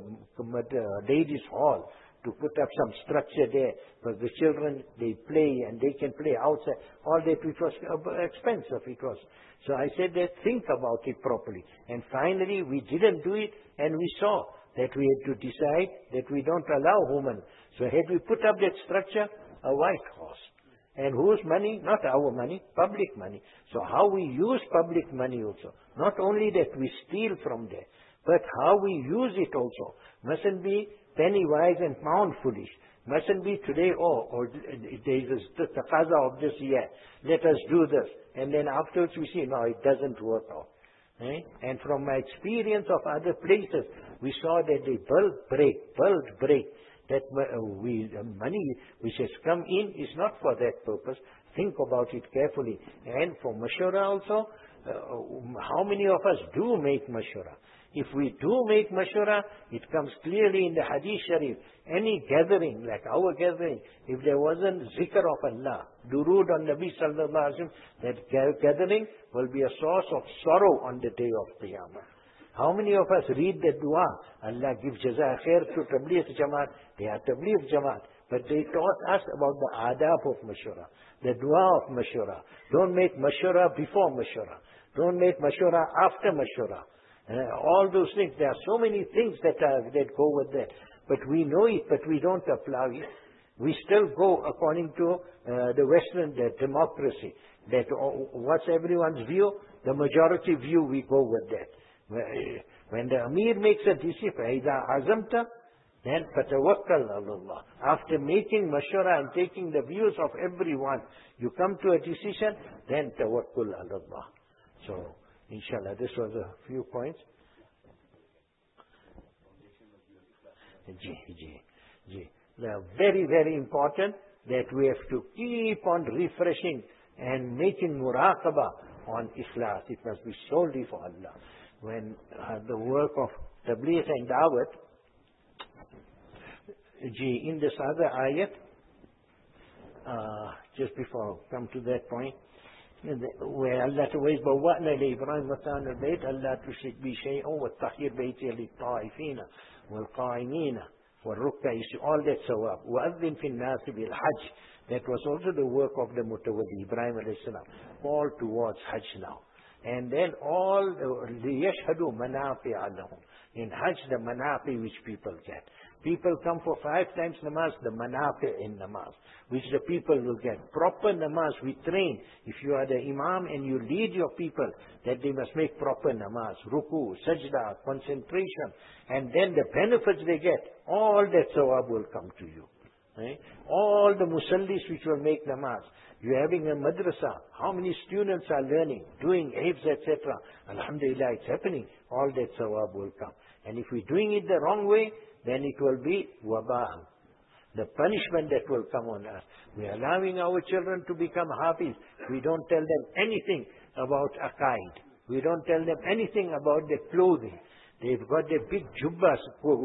uh, ladies' hall to put up some structure there, because the children, they play and they can play outside. All that, it was expensive, it was. So I said that, think about it properly. And finally, we didn't do it, and we saw that we had to decide that we don't allow women. So had we put up that structure, a white horse. And whose money? Not our money, public money. So how we use public money also. Not only that we steal from there, but how we use it also. Mustn't be penny wise and pound foolish. Mustn't be today, oh, or there is the taqaza of this year. Let us do this. And then afterwards we see, no, it doesn't work out. Eh? And from my experience of other places, we saw that they build break, build break. That we, the money which has come in is not for that purpose. Think about it carefully. And for mashura also, uh, how many of us do make mashura? If we do make mashura, it comes clearly in the Hadith Sharif. Any gathering, like our gathering, if there wasn't zikr of Allah, durood on Nabi Sallallahu Alaihi Wasallam, that gathering will be a source of sorrow on the day of Qiyamah. How many of us read the dua? Allah give jaza khair to Tabligh Jamaat. They are Tabligh Jamaat. But they taught us about the adab of mashura, the dua of mashura. Don't make mashura before mashura. Don't make mashura after mashura. Uh, all those things. There are so many things that are, that go with that. But we know it, but we don't apply it. We still go according to uh, the Western the democracy. That uh, what's everyone's view? The majority view, we go with that. When the Amir makes a decision, إِذَا عَزَمْتَ, then فَتَوَكَّلْ عَلَى اللَّهِ. After making mashura and taking the views of everyone, you come to a decision, then tawakkul ala Allah. So, inshallah, this was a few points. Ji, ji, ji. They are very, very important that we have to keep on refreshing and making muraqabah on ikhlas. It must be solely for Allah. When uh, the work of tabligh and da'wat, gee, in this other ayat, uh, just before I come to that point, where Allah says, بَوَّأْنَا لِإِبْرَاهِيمَ مَكَانَ الْبَيْتِ أَلَّا تُشْرِكْ بِي شَيْئًا وَاتَّخِذْ بَيْتِيَ لِلطَّائِفِينَ وَالْقَائِمِينَ وَالرُّكَّعِ سُجَّدٍ. All that sawab. وَأَذِّنْ فِي النَّاسِ بِالْحَجِّ. That was also the work of the Mutawalli, Ibrahim alayhi salam. All towards Hajj now. And then all, لِيَشْهَدُوا مَنَافِعَ لَهُمْ. In Hajj, the manafi which people get. People come for five times namaz, the manafi in namaz, which the people will get. Proper namaz, we train. If you are the imam and you lead your people, that they must make proper namaz, ruku, sajda, concentration, and then the benefits they get, all that sawab will come to you. Right? All the musallis which will make namaz. You're having a madrasa. How many students are learning, doing hifz, et cetera. Alhamdulillah, it's happening. All that sawab will come. And if we're doing it the wrong way, then it will be wabah. The punishment that will come on us. We're allowing our children to become hafiz. We don't tell them anything about aqaid. We don't tell them anything about their clothing. They've got their big jubbas,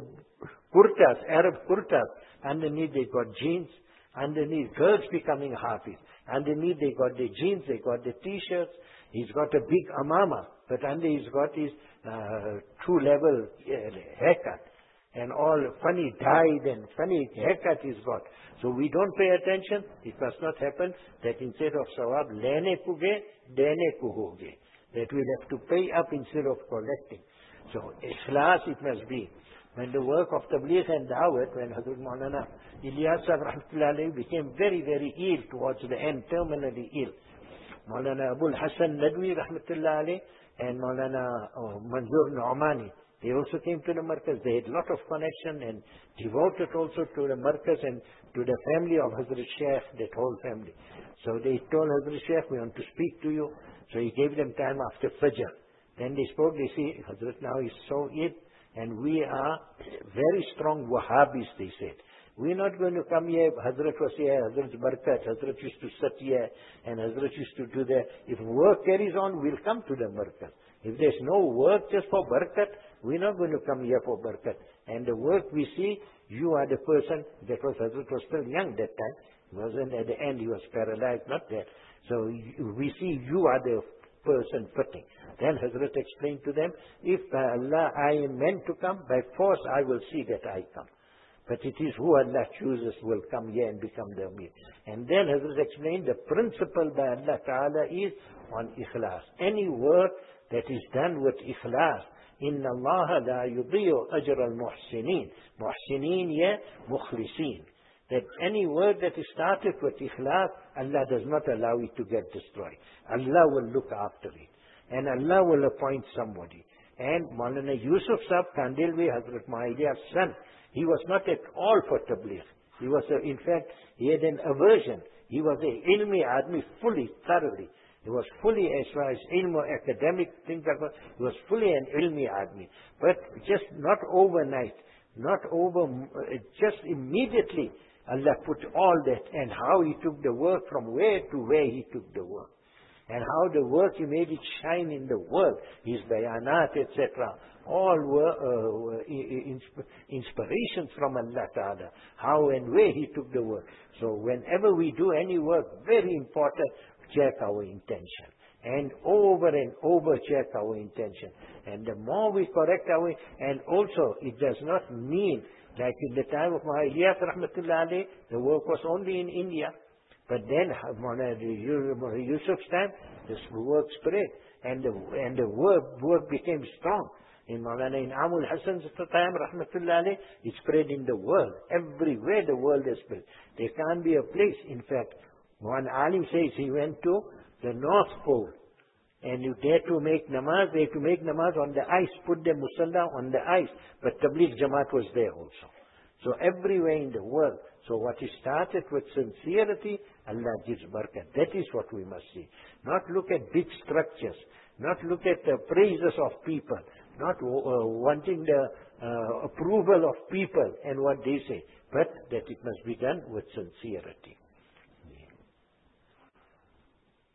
kurtas, Arab kurtas. Underneath they got jeans. Underneath, girls becoming hafiz. Underneath they got the jeans, they got the t-shirts. He's got a big amama, but under he's got his uh, true level uh, haircut. And all funny dyed and funny haircut he's got. So we don't pay attention. It must not happen that instead of sawab, lene kuge, dene kuhoge. That we'll have to pay up instead of collecting. So ikhlas it must be. When the work of tabligh and da'wat, when Hazrat Maulana Ilyas Sahib Rahmatullah Alayhi became very, very ill towards the end, terminally ill. Maulana Abul Hassan Nadwi Rahmatullah Alayhi and Maulana oh, Manzur Nu'mani, they also came to the Markaz. They had a lot of connection and devoted also to the Markaz and to the family of Hazrat Shaykh, that whole family. So they told Hazrat Shaykh, we want to speak to you. So he gave them time after Fajr. Then they spoke, they see, Hazrat now is so ill. And we are very strong Wahhabis, they said. We're not going to come here, Hazrat was here, Hazrat's Barakat, Hazrat used to sit here, and Hazrat used to do that. If work carries on, we'll come to the Barakat. If there's no work just for Barakat, we're not going to come here for Barakat. And the work we see, you are the person, that was Hazrat was still young that time. He wasn't at the end, he was paralyzed, not that. So we see you are the person fitting. Then Hazrat explained to them, if by Allah I am meant to come, by force I will see that I come. But it is who Allah chooses will come here and become the Amir. And then Hazrat explained, the principle by Allah Ta'ala is on ikhlas. Any work that is done with ikhlas, Inna Allah la yudhi'u ajra al-muhsinin. Muhsinin ya mukhlisin. That any work that is started with ikhlas, Allah does not allow it to get destroyed. Allah will look after it. And Allah will appoint somebody. And Maulana Yusuf Sahib Kandilwi, Hazrat Mahidiya's son, he was not at all for tabligh. He was, a, in fact, he had an aversion. He was a ilmi admi fully, thoroughly. He was fully, as far as ilm or academic things are concerned, he was fully an ilmi admi. But just not overnight, not over, just immediately, Allah put all that, and how He took the work from where to where He took the work. And how the work He made it shine in the world, His bayanat, et cetera. All were uh, insp- inspirations from Allah Ta'ala. How and where He took the work. So whenever we do any work, very important, check our intention. And over and over check our intention. And the more we correct our, and also it does not mean, like in the time of Maulana Ilyas Rahmatullah Alayhi, the work was only in India. But then, Maulana Yusuf's time, this work spread. And the, and the work, work became strong. In Maulana In'amul Hassan's time, Rahmatullah Alayhi, it spread in the world. Everywhere the world is spread. There can't be a place. In fact, one alim says he went to the North Pole. And you dare to make namaz, they have to make namaz on the ice, put the musalla on the ice. But Tabligh Jamaat was there also. So everywhere in the world. So what is started with sincerity, Allah gives barakah. That is what we must see. Not look at big structures. Not look at the praises of people. Not uh, wanting the uh, approval of people and what they say. But that it must be done with sincerity.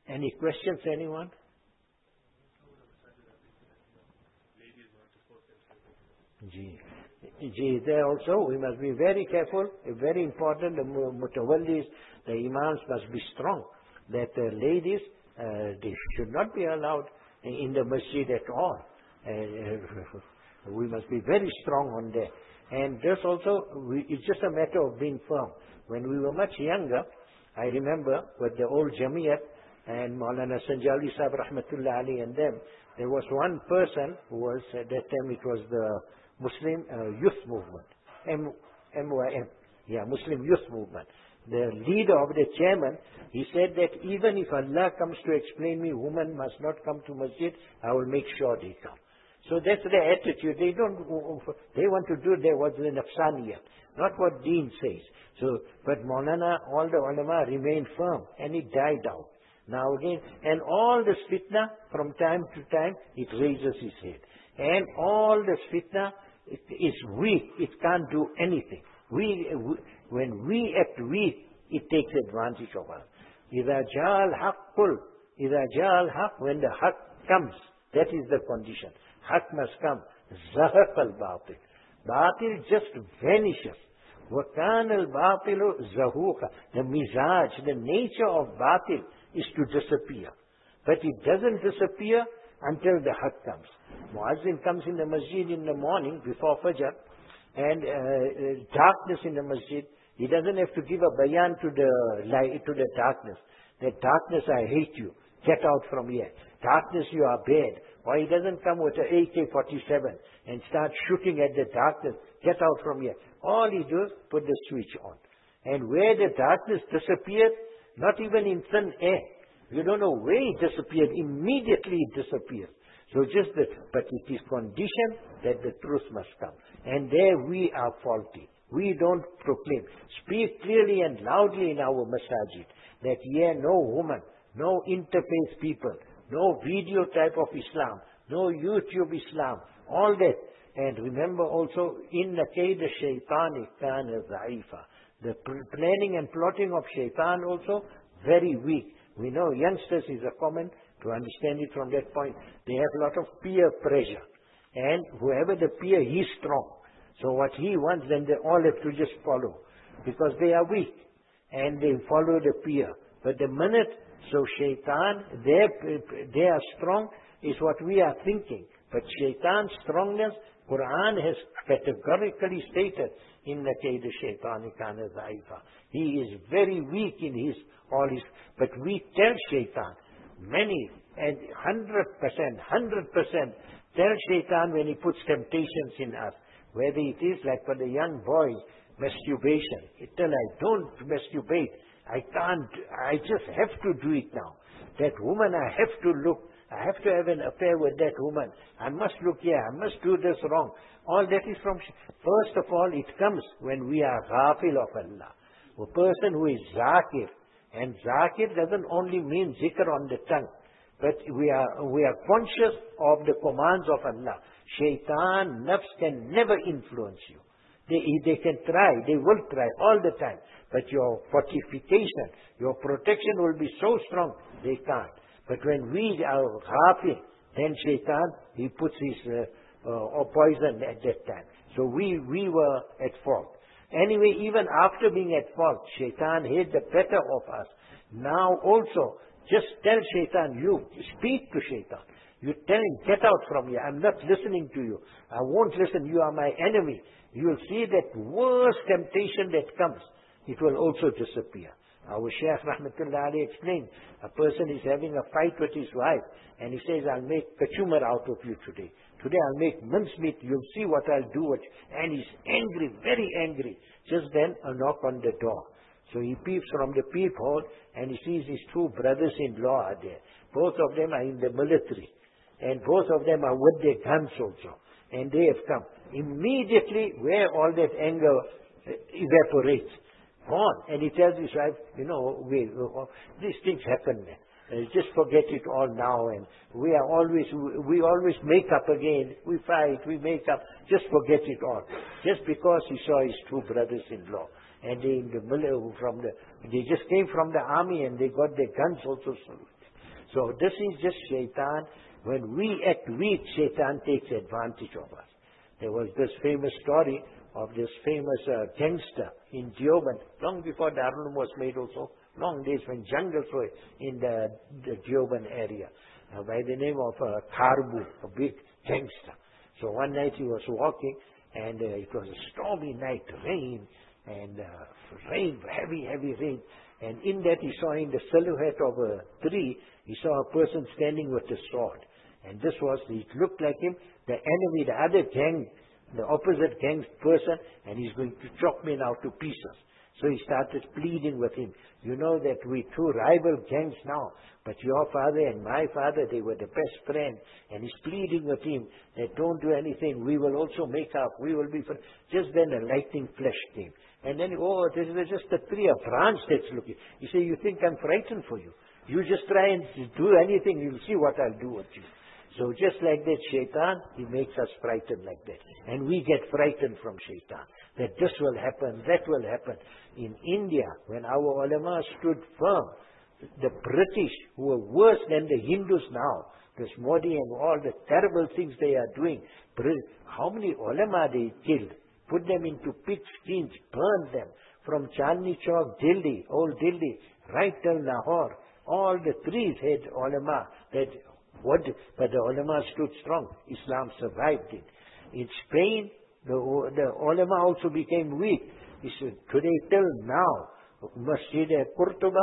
Any questions, anyone? Gee. Gee, there also we must be very careful, very important. The mutawallis, the imams must be strong. That the ladies, uh, they should not be allowed in the masjid at all. Uh, we must be very strong on that. And this also, we, it's just a matter of being firm. When we were much younger, I remember with the old Jamiyat and Maulana Sanjawi Sahib Rahmatullah Ali and them, there was one person who was, at that time it was the Muslim uh, Youth Movement, M Y M, yeah, Muslim Youth Movement. The leader of the chairman, he said that even if Allah comes to explain me, women must not come to masjid, I will make sure they come. So that's the attitude. They don't, they want to do their what's the nafsaniyat, not what Deen says. So, but Maulana, all the ulama remained firm, and it died out. Now again, and all this fitna, from time to time, it raises its head. And all this fitna, it is weak. It can't do anything. We, we when we act weak, it takes advantage of us. إِذَا جَاءَ الْحَقُّ إِذَا جَاءَ الْحَقُّ When the haqq comes, that is the condition. Haqq must come. زَهَقَ الْبَاطِلِ Batil just vanishes. وَكَانَ الْبَاطِلُ زَهُوقًا The mizaj, the nature of batil is to disappear. But it doesn't disappear until the haqq comes. Muazzin comes in the masjid in the morning before Fajr, and uh, uh, darkness in the masjid. He doesn't have to give a bayan to the light, to the darkness. That darkness, I hate you. Get out from here. Darkness, you are bad. Or he doesn't come with an A K forty-seven and start shooting at the darkness. Get out from here. All he does, put the switch on. And where the darkness disappeared, not even in thin air. You don't know where it disappeared. Immediately it disappears. So just that, but it is conditioned that the truth must come. And there we are faulty. We don't proclaim. Speak clearly and loudly in our masajid that here no woman, no interface people, no video type of Islam, no YouTube Islam, all that. And remember also, inna kayda shaytani kana dha'ifa. The planning and plotting of shaitan also very weak. We know youngsters is a common, to understand it from that point, they have a lot of peer pressure. And whoever the peer, he's strong. So what he wants, then they all have to just follow. Because they are weak. And they follow the peer. But the minute, so shaitan, they, they are strong, is what we are thinking. But shaitan's strongness, Quran has categorically stated, Inna kayda shaitani kana dhaifa. He is very weak in his, all his, but we tell shaitan, many, and hundred percent, hundred percent, tell shaitan when he puts temptations in us. Whether it is like for the young boy, masturbation. He tell, I don't masturbate. I can't, I just have to do it now. That woman, I have to look. I have to have an affair with that woman. I must look here. I must do this wrong. All that is from, first of all, it comes when we are ghafil of Allah. A person who is zakir. And zakir doesn't only mean zikr on the tongue. But we are, we are conscious of the commands of Allah. Shaitan, nafs can never influence you. They, they can try, they will try all the time. But your fortification, your protection will be so strong, they can't. But when we are ghafil, then shaitan, he puts his uh, uh, poison at that time. So we, we were at fault. Anyway, even after being at fault, shaitan had the better of us. Now also, just tell shaitan, you speak to shaitan. You tell him, get out from here. I'm not listening to you. I won't listen. You are my enemy. You will see that worst temptation that comes, it will also disappear. Our Shaykh Rahmatullah Ali explained, a person is having a fight with his wife, and he says, I'll make kachumar out of you today. Today I'll make mincemeat. You'll see what I'll do. And he's angry, very angry. Just then, a knock on the door. So he peeps from the peephole, and he sees his two brothers-in-law are there. Both of them are in the military. And both of them are with their guns also. And they have come. Immediately, where all that anger evaporates, gone. And he tells his wife, you know, we, these things happen. Uh, just forget it all now. And we are always, we always make up again. We fight, we make up. Just forget it all. Just because he saw his two brothers-in-law. And they in the middle from the, they just came from the army and they got their guns also. So this is just shaitan. When we act weak, shaitan takes advantage of us. There was this famous story of this famous uh, gangster in Deoband, long before Darul Uloom was made also, long days when jungles were in the, the Deoband area, uh, by the name of uh, Karbu, a big gangster. So one night he was walking, and uh, it was a stormy night, rain, and uh, rain, heavy, heavy rain. And in that he saw in the silhouette of a tree, he saw a person standing with a sword. And this was, it looked like him, the enemy, the other gang, the opposite gang's person, and he's going to chop me now to pieces. So he started pleading with him. You know that we two rival gangs now, but your father and my father, they were the best friends. And he's pleading with him that don't do anything. We will also make up. We will be friends. Just then a lightning flash came. And then, oh, this is just a tree, a branch that's looking. You say, you think I'm frightened for you? You just try and do anything. You'll see what I'll do with you. So just like that shaitan, he makes us frightened like that. And we get frightened from shaitan. That this will happen, that will happen. In India, when our ulama stood firm, the British, who were worse than the Hindus now, this Modi and all the terrible things they are doing, how many ulama they killed? Put them into pig skins, burned them. From Chandni Chowk, Delhi, old Delhi, right till Lahore. All the trees had ulama that What? But the ulama stood strong. Islam survived it. In Spain, the, the ulama also became weak. It's, today till now, Masjid Cordoba,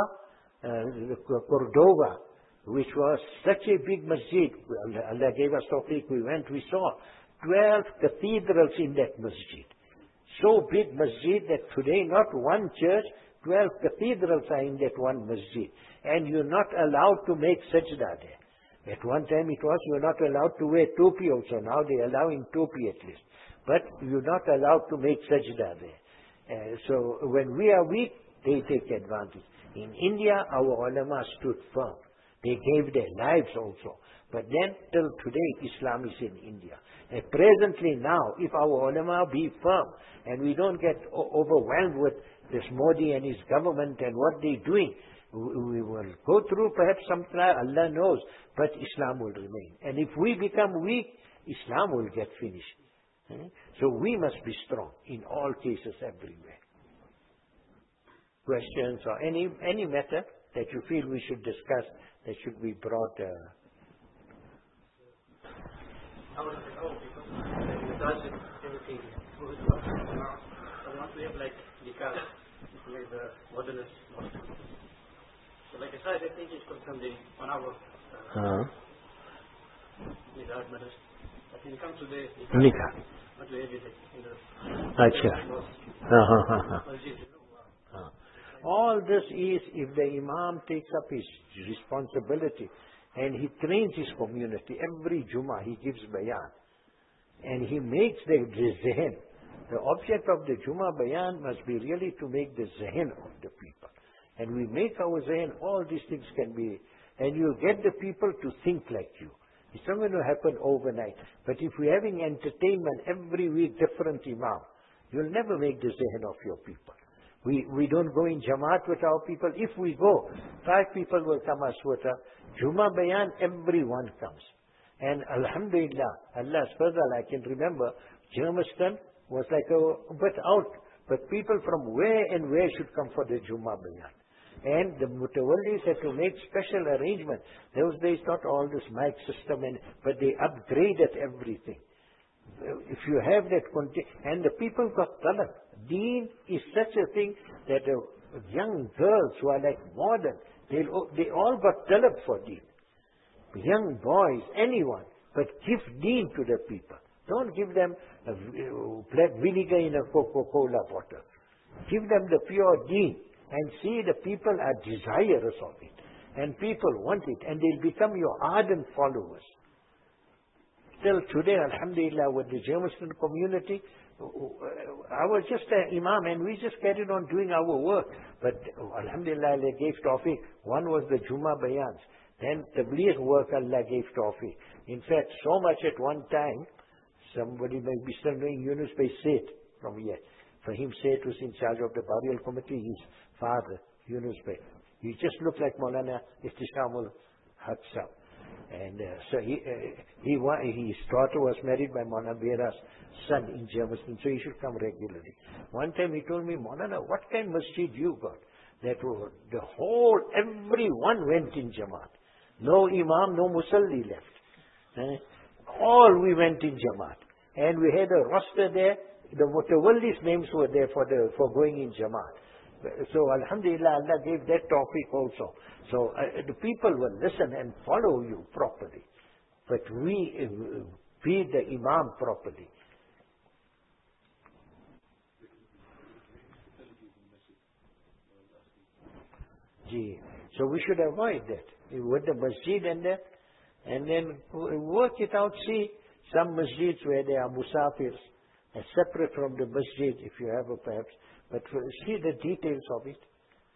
uh, Cordova, which was such a big masjid. Allah gave us tawfiq. We went, we saw twelve cathedrals in that masjid. So big masjid that today not one church, twelve cathedrals are in that one masjid. And you're not allowed to make sajda there. At one time it was, you were not allowed to wear topi also. Now they are allowing topi at least. But you're not allowed to make sajda there. Uh, so when we are weak, they take advantage. In India, our ulama stood firm. They gave their lives also. But then, till today, Islam is in India. And presently now, if our ulama be firm, and we don't get overwhelmed with this Modi and his government and what they're doing, we will go through perhaps some trial, Allah knows, but Islam will remain. And if we become weak, Islam will get finished. Hmm? So we must be strong in all cases, everywhere. Questions or any any matter that you feel we should discuss, that should be brought. Uh, How does it go? Because everything goes now. So once we have like nikah, like the modernist. So like as far as I think it's concerned, the one hour uh, without matters. But when it comes to the nikah, what we have is in the Achha. Uh-huh. Uh. All this is if the Imam takes up his responsibility and he trains his community. Every Jummah he gives bayan. And he makes the, the zehen. The object of the Jummah bayan must be really to make the zehen of the people. And we make our zehen, all these things can be, and you'll get the people to think like you. It's not going to happen overnight. But if we're having entertainment every week, different imam, you'll never make the zehen of your people. We we don't go in Jamaat with our people. If we go, five people will come as with a Jummah Bayan, everyone comes. And Alhamdulillah, Allah's fazal, I can remember, Germiston was like a, a bit out. But people from where and where should come for the Jummah Bayan. And the Mutawallis had to make special arrangement. Those days not all this mic system, and but they upgraded everything. If you have that, and the people got talab. Deen is such a thing that uh, young girls who are like modern, they they all got talab for deen. Young boys, anyone, but give deen to the people. Don't give them uh, black vinegar in a Coca-Cola bottle. Give them the pure deen. And see, the people are desirous of it. And people want it. And they'll become your ardent followers. Till today, Alhamdulillah, with the Germiston community, I was just an imam and we just carried on doing our work. But Alhamdulillah, Allah gave tawfiq. One was the Jummah Bayans. Then Tabligh work, Allah gave tawfiq. In fact, so much at one time, somebody may be still knowing Yunus Bey Seth from here. For him, Seth was in charge of the burial committee. His father, Yunus Bey. He just looked like Maulana Ihtisamul Hatsab. And uh, so he, uh, he, wa- his daughter was married by Maulana Bera's son in Germiston, so he should come regularly. One time he told me, Maulana, what kind of masjid you got? That was the whole, everyone went in Jamaat. No Imam, no Musalli left. Eh? All we went in Jamaat. And we had a roster there. The Mutawallis names were there for the for going in Jamaat. So Alhamdulillah, Allah gave that tawfiq also. So uh, the people will listen and follow you properly. But we uh, be the Imam properly. Gee. So we should avoid that. With the masjid and that, and then work it out. See, some masjids where there are musafirs, are separate from the masjid, if you have a perhaps, but see the details of it.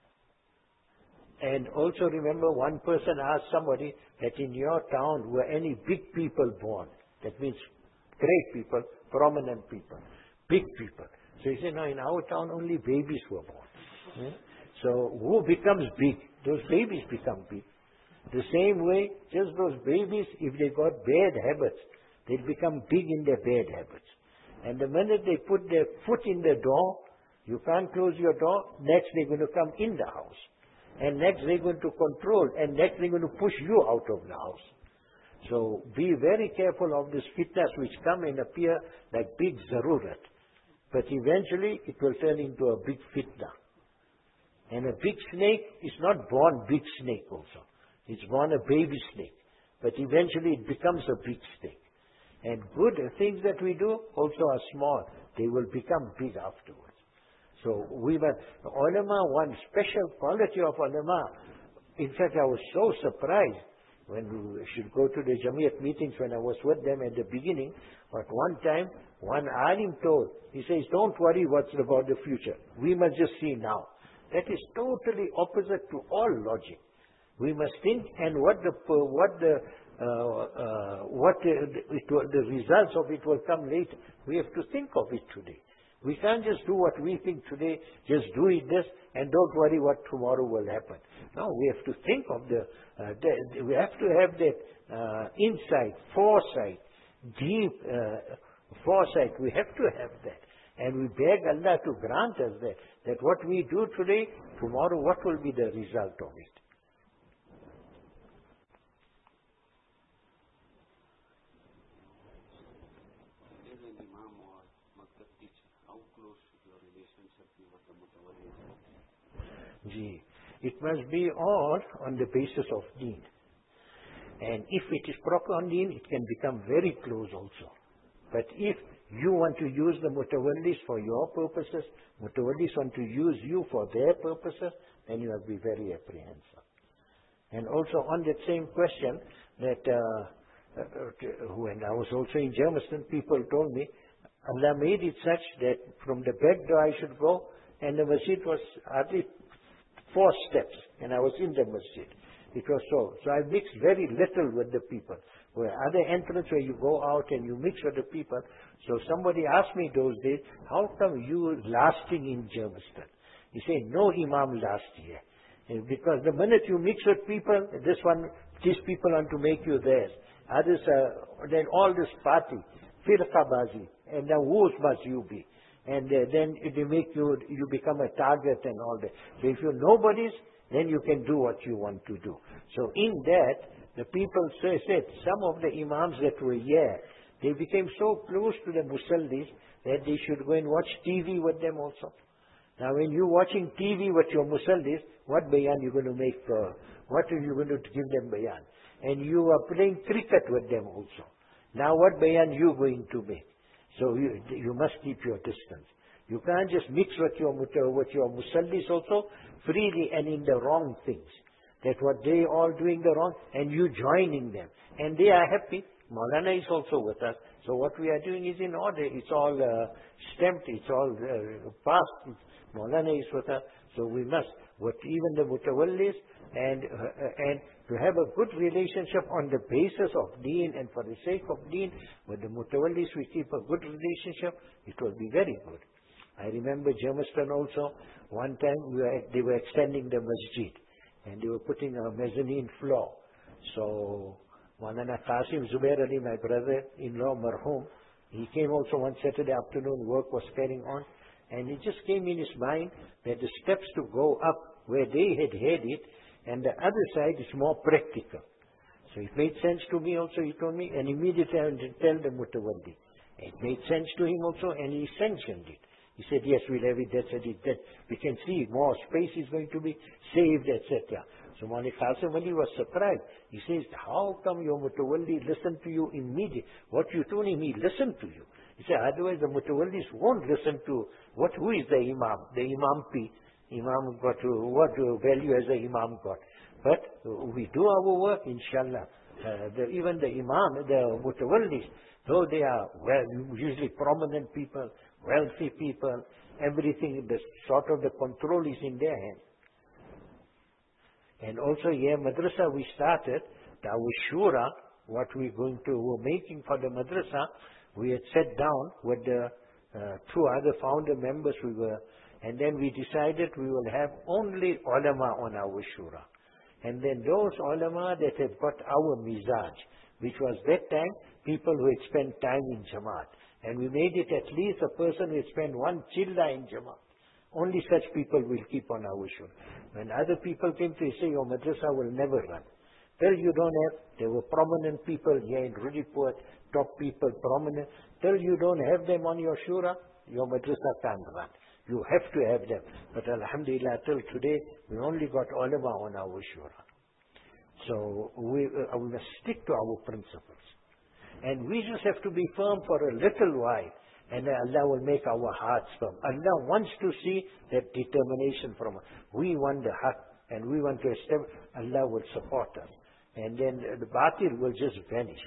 And also remember, one person asked somebody that in your town were any big people born. That means great people, prominent people, big people. So he said, no, in our town only babies were born. Yeah? So who becomes big? Those babies become big. The same way, just those babies, if they got bad habits, they become big in their bad habits. And the minute they put their foot in the door, you can't close your door, next they're going to come in the house. And next they're going to control, and next they're going to push you out of the house. So be very careful of these fitnas which come and appear like big zarurat. But eventually it will turn into a big fitna. And a big snake is not born big snake also. It's born a baby snake. But eventually it becomes a big snake. And good things that we do also are small. They will become big afterwards. So we were, ulama, one special quality of ulama. In fact, I was so surprised when we should go to the Jamiyat meetings when I was with them at the beginning. But one time, one alim told, he says, don't worry what's about the future. We must just see now. That is totally opposite to all logic. We must think, and what the what the uh, uh, what uh, it will, the results of it will come later. We have to think of it today. We can't just do what we think today. Just do it this, and don't worry what tomorrow will happen. No, we have to think of the. Uh, the we have to have that uh, insight, foresight, deep uh, foresight. We have to have that. And we beg Allah to grant us that, that what we do today, tomorrow what will be the result of it. As an Imam or Maktab teacher, how close should your relationship be with the Mutawallis? Gee, it must be all on the basis of deen. And if it is proper on deen, it can become very close also. But if you want to use the mutawallis for your purposes, mutawallis want to use you for their purposes, then you have to be very apprehensive. And also on that same question, that uh, uh, when I was also in Germiston, people told me, Allah made it such that from the back door I should go, and the masjid was hardly four steps, and I was in the masjid. It was so. So I mixed very little with the people. Where other entrance where you go out and you mix with the people. So somebody asked me those days, how come you lasting in Germiston? He said, no Imam last year. And because the minute you mix with people, this one, these people want to make you theirs. Others, uh, then all this party, firqabazi, and now whose must you be? And uh, then they make you, you become a target and all that. So if you're nobody's, then you can do what you want to do. So in that, the people say, said, some of the imams that were here, they became so close to the musallis that they should go and watch T V with them also. Now when you're watching T V with your musallis, what bayan you going to make, uh, what are you going to give them bayan? And you are playing cricket with them also. Now what bayan you going to make? So you, you must keep your distance. You can't just mix with your, with your musallis also freely and in the wrong things. That what they all doing the wrong, and you joining them. And they are happy. Maulana is also with us. So what we are doing is in order. It's all uh, stamped. It's all uh, passed. Maulana is with us. So we must, what even the mutawallis, and, uh, and to have a good relationship on the basis of deen and for the sake of deen, with the mutawallis we keep a good relationship, it will be very good. I remember Germiston also, one time we were, they were extending the masjid. And they were putting a mezzanine floor. So, Maulana Qasim Zubair Ali, my brother-in-law, marhum, he came also one Saturday afternoon, work was carrying on, and it just came in his mind that the steps to go up where they had had it, and the other side is more practical. So it made sense to me also, he told me, and immediately I went to tell the Mutawalli. It made sense to him also, and he sanctioned it. He said, yes, we'll have it, that's it, that. We can see more space is going to be saved, et cetera. So Malik Qasim Ali was surprised. He says, how come your Mutawalli listened to you immediately? What you told him, he listened to you. He said, otherwise the Mutawallis won't listen to what, who is the Imam? The Imam P. Imam got, what value has the Imam got? But we do our work, inshallah. Uh, the, even the Imam, the Mutawallis, though they are well, usually prominent people, wealthy people, everything, the sort of the control is in their hands. And also here, madrasa we started, our shura, what we're going to, we're making for the madrasa, we had sat down with the uh, two other founder members we were, and then we decided we will have only ulama on our shura. And then those ulama that have got our mizaj, which was that time people who had spent time in Jamaat. And we made it at least a person who had spent one chilla in Jamaat. Only such people will keep on our shura. When other people came to say, your madrasa will never run. Till you don't have, there were prominent people here in Rudipur, top people, prominent. Till you don't have them on your shura, your madrasa can't run. You have to have them. But alhamdulillah, till today, we only got ulama on our shura. So we, uh, we must stick to our principles. And we just have to be firm for a little while. And Allah will make our hearts firm. Allah wants to see that determination from us. We want the haq and we want to establish. Allah will support us. And then the batil will just vanish.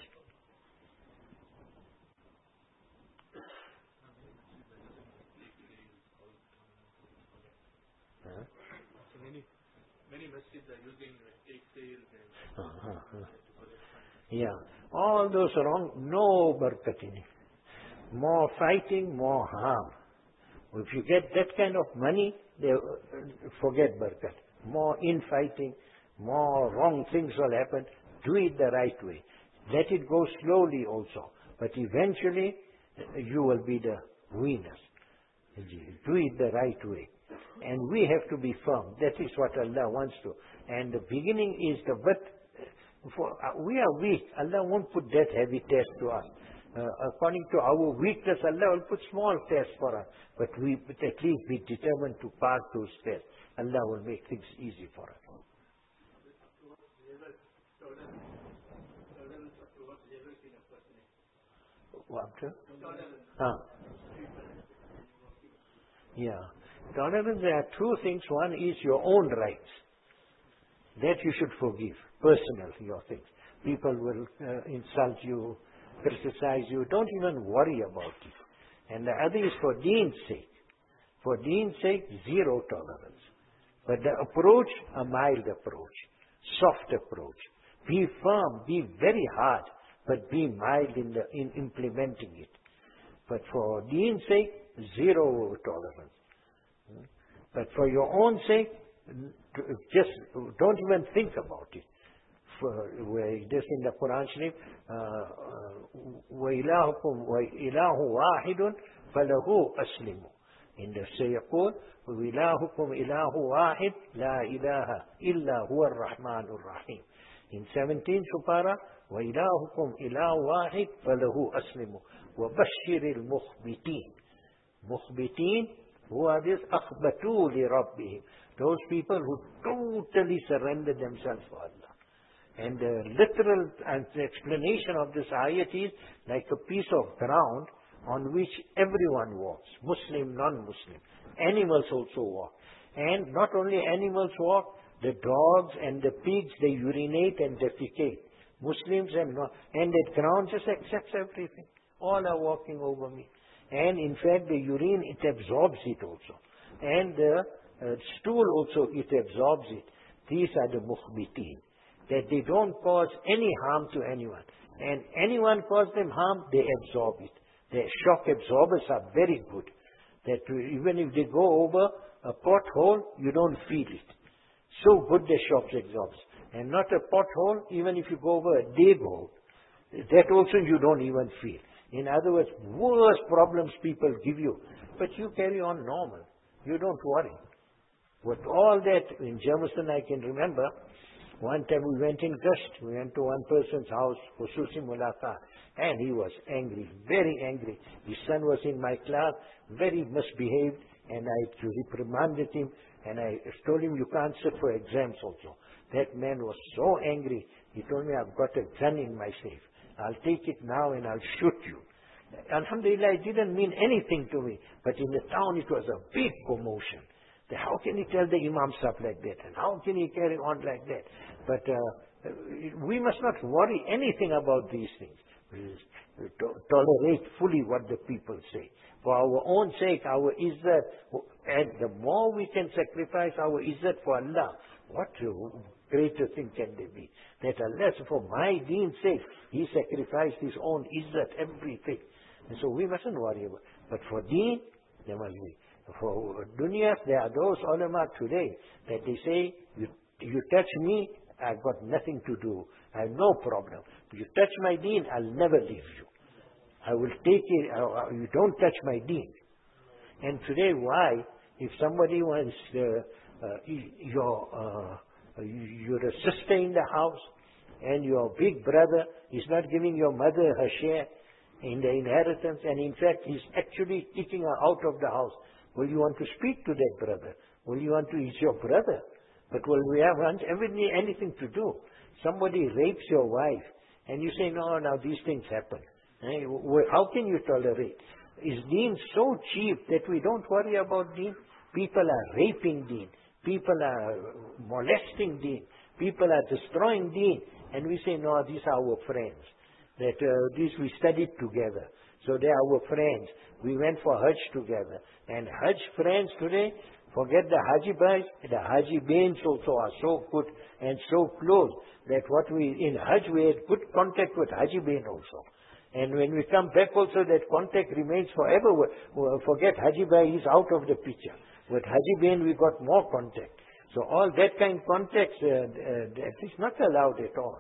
Huh? So many, many masjids are using take sales and uh-huh. Yeah. All those wrong, no barakat in it. More fighting, more harm. If you get that kind of money, they forget barakat. More infighting, more wrong things will happen. Do it the right way. Let it go slowly also. But eventually, you will be the winners. Do it the right way. And we have to be firm. That is what Allah wants to. And the beginning is the but for, uh, we are weak. Allah won't put that heavy test to us. Uh, according to our weakness, Allah will put small tests for us. But we but at least be determined to pass those tests. Allah will make things easy for us. What? Ah. Yeah. Tolerance, there are two things. One is your own rights. That you should forgive. Personal, your things. People will uh, insult you, criticize you. Don't even worry about it. And the other is for deen's sake. For deen's sake, zero tolerance. But the approach, a mild approach. Soft approach. Be firm, be very hard, but be mild in, the, in implementing it. But for deen's sake, zero tolerance. But for your own sake, just don't even think about it. For, just in the Quran Sharif, وَإِلَهُكُمْ وَإِلَهُ وَاحِدٌ فَلَهُ أَسْلِمُوا. In the sayaqul, وَإِلَهُكُمْ إِلَهُ وَاحِدٌ لَا إِلَهَ إِلَّا هُوَ الرَّحْمَنُ الرَّحِيمُ. In seventeenth Supara, وَإِلَهُكُمْ إِلَهُ وَاحِدٌ فَلَهُ أَسْلِمُوا وَبَشِّرِ الْمُخْبِتِينَ. Mukhbitin, who are these? أَخْبَتُوا لِرَبِّهِمْ. Those people who totally surrender themselves for Allah. And the literal explanation of this ayat is like a piece of ground on which everyone walks. Muslim, non-Muslim. Animals also walk. And not only animals walk, the dogs and the pigs, they urinate and defecate. Muslims and non, and that ground just accepts everything. All are walking over me. And in fact, the urine, it absorbs it also. And the uh, stool also, it absorbs it. These are the mukhbitin. That they don't cause any harm to anyone. And anyone cause them harm, they absorb it. The shock absorbers are very good. That even if they go over a pothole, you don't feel it. So good the shock absorbs. And not a pothole, even if you go over a day boat, that also you don't even feel. In other words, worse problems people give you, but you carry on normal. You don't worry. With all that, in Jameson I can remember, one time we went in Gust, we went to one person's house, Khususi Mulaqat, and he was angry, very angry. His son was in my class, very misbehaved, and I reprimanded him, and I told him, you can't sit for exams also. That man was so angry, he told me, I've got a gun in my safe. I'll take it now and I'll shoot you. Alhamdulillah, it didn't mean anything to me, but in the town it was a big commotion. How can he tell the Imam stuff like that? And how can he carry on like that? But uh, we must not worry anything about these things. We to- tolerate fully what the people say. For our own sake, our izzat, and the more we can sacrifice our izzat for Allah, what greater thing can there be? That Allah, for my deen's sake, He sacrificed His own izzat, everything. And so we mustn't worry about it. But for deen, there must be. For dunya, there are those ulama today that they say, you, you touch me, I've got nothing to do. I have no problem. But you touch my deen, I'll never leave you. I will take it, uh, you don't touch my deen. And today, why? If somebody wants, uh, uh, your, uh, you're a sister in the house, and your big brother is not giving your mother her share in the inheritance, and in fact, he's actually kicking her out of the house. Will you want to speak to that brother? Will you want to, he's your brother. But will we have everything, anything to do? Somebody rapes your wife, and you say, no, now these things happen. Eh? How can you tolerate? Is deen so cheap that we don't worry about deen? People are raping deen. People are molesting deen. People are destroying deen. And we say, no, these are our friends. That uh, these we studied together. So they are our friends. We went for Hajj together. And Hajj friends today, forget the Haji Bhais, the Haji Bains also are so good and so close that what we, in Hajj we had good contact with Haji Bain also. And when we come back also, that contact remains forever. Forget Haji Bhai, he's out of the picture. With Haji Bain we got more contact. So all that kind of contact, uh, uh, that is not allowed at all.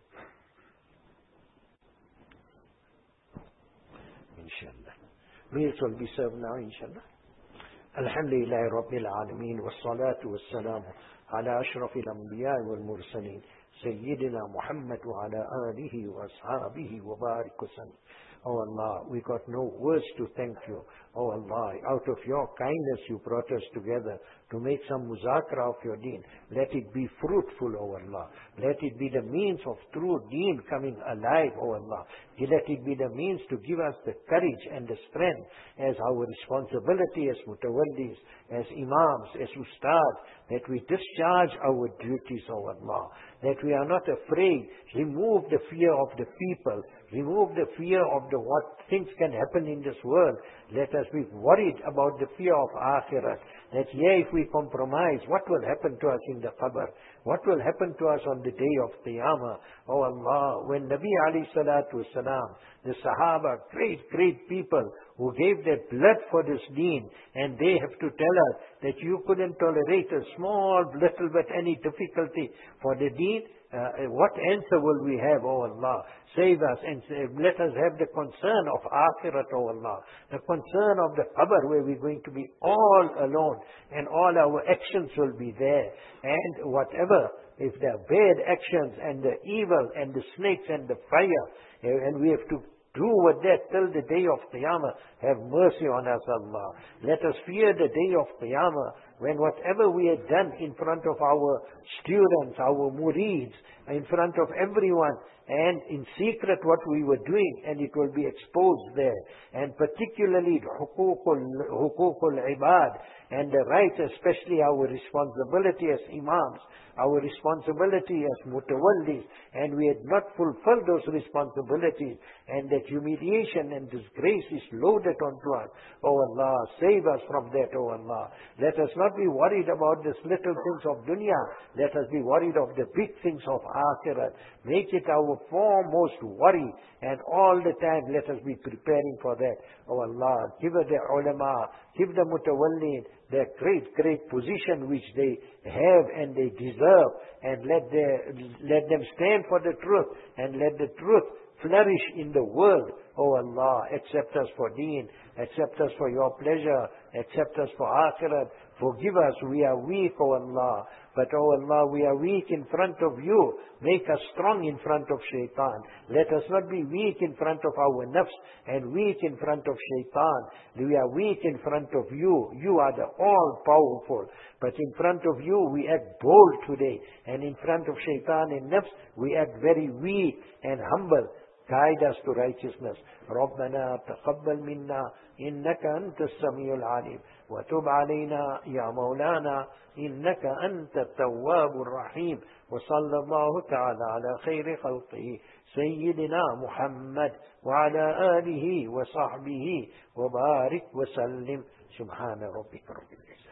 Inshallah. Meals will be served now, inshallah. Alhamdulillah Rabbil Alameen wa salatu wa salamu ala ashrafil anbiya wal mursaleen Sayyidina Muhammad wa ala alihi wa ashabihi wa barik wa sallam. Oh Allah, we got no words to thank you. Oh Allah, out of your kindness you brought us together to make some muzakra of your deen. Let it be fruitful, oh Allah. Let it be the means of true deen coming alive, oh Allah. Let it be the means to give us the courage and the strength as our responsibility as mutawallis, as imams, as ustad, that we discharge our duties, oh Allah. That we are not afraid. Remove the fear of the people. Remove the fear of the what things can happen in this world. Let us be worried about the fear of akhirat. That yeah, if we compromise, what will happen to us in the qabr? What will happen to us on the day of Qiyamah? Oh Allah, when Nabi alayhi salatu wasalam, the Sahaba, great, great people who gave their blood for this deen, and they have to tell us that you couldn't tolerate a small, little bit any difficulty for the deen. Uh, what answer will we have, oh Allah? Save us and save. Let us have the concern of akhirat, oh Allah. The concern of the qabr where we're going to be all alone and all our actions will be there. And whatever, if there are bad actions and the evil and the snakes and the fire, and we have to do with that till the day of Qiyamah. Have mercy on us, Allah. Let us fear the day of Qiyamah, when whatever we had done in front of our students, our murids, in front of everyone, and in secret what we were doing, and it will be exposed there. And particularly hukukul, hukukul ibad, and the right, especially our responsibility as imams, our responsibility as mutawallis, and we had not fulfilled those responsibilities, and that humiliation and disgrace is loaded onto us. Oh Allah, save us from that, oh Allah. Let us not be worried about these little things of dunya. Let us be worried of the big things of akhirat. Make it our foremost worry, and all the time let us be preparing for that. Oh Allah, give the ulama, give the mutawallin their great, great position which they have and they deserve, and let, their, let them stand for the truth, and let the truth flourish in the world. Oh Allah, accept us for deen, accept us for your pleasure, accept us for akhirat. Forgive us, we are weak, oh Allah. But oh Allah, we are weak in front of you. Make us strong in front of shaitan. Let us not be weak in front of our nafs and weak in front of shaitan. We are weak in front of you. You are the all-powerful. But in front of you, we act bold today. And in front of shaitan and nafs, we act very weak and humble. Guide us to righteousness. ربنا تقبل منا إنك أنت السميع العليم وتب علينا يا مولانا إنك أنت التواب الرحيم وصلى الله تعالى على خير خلقه سيدنا محمد وعلى آله وصحبه وبارك وسلم سبحان ربك رب العزة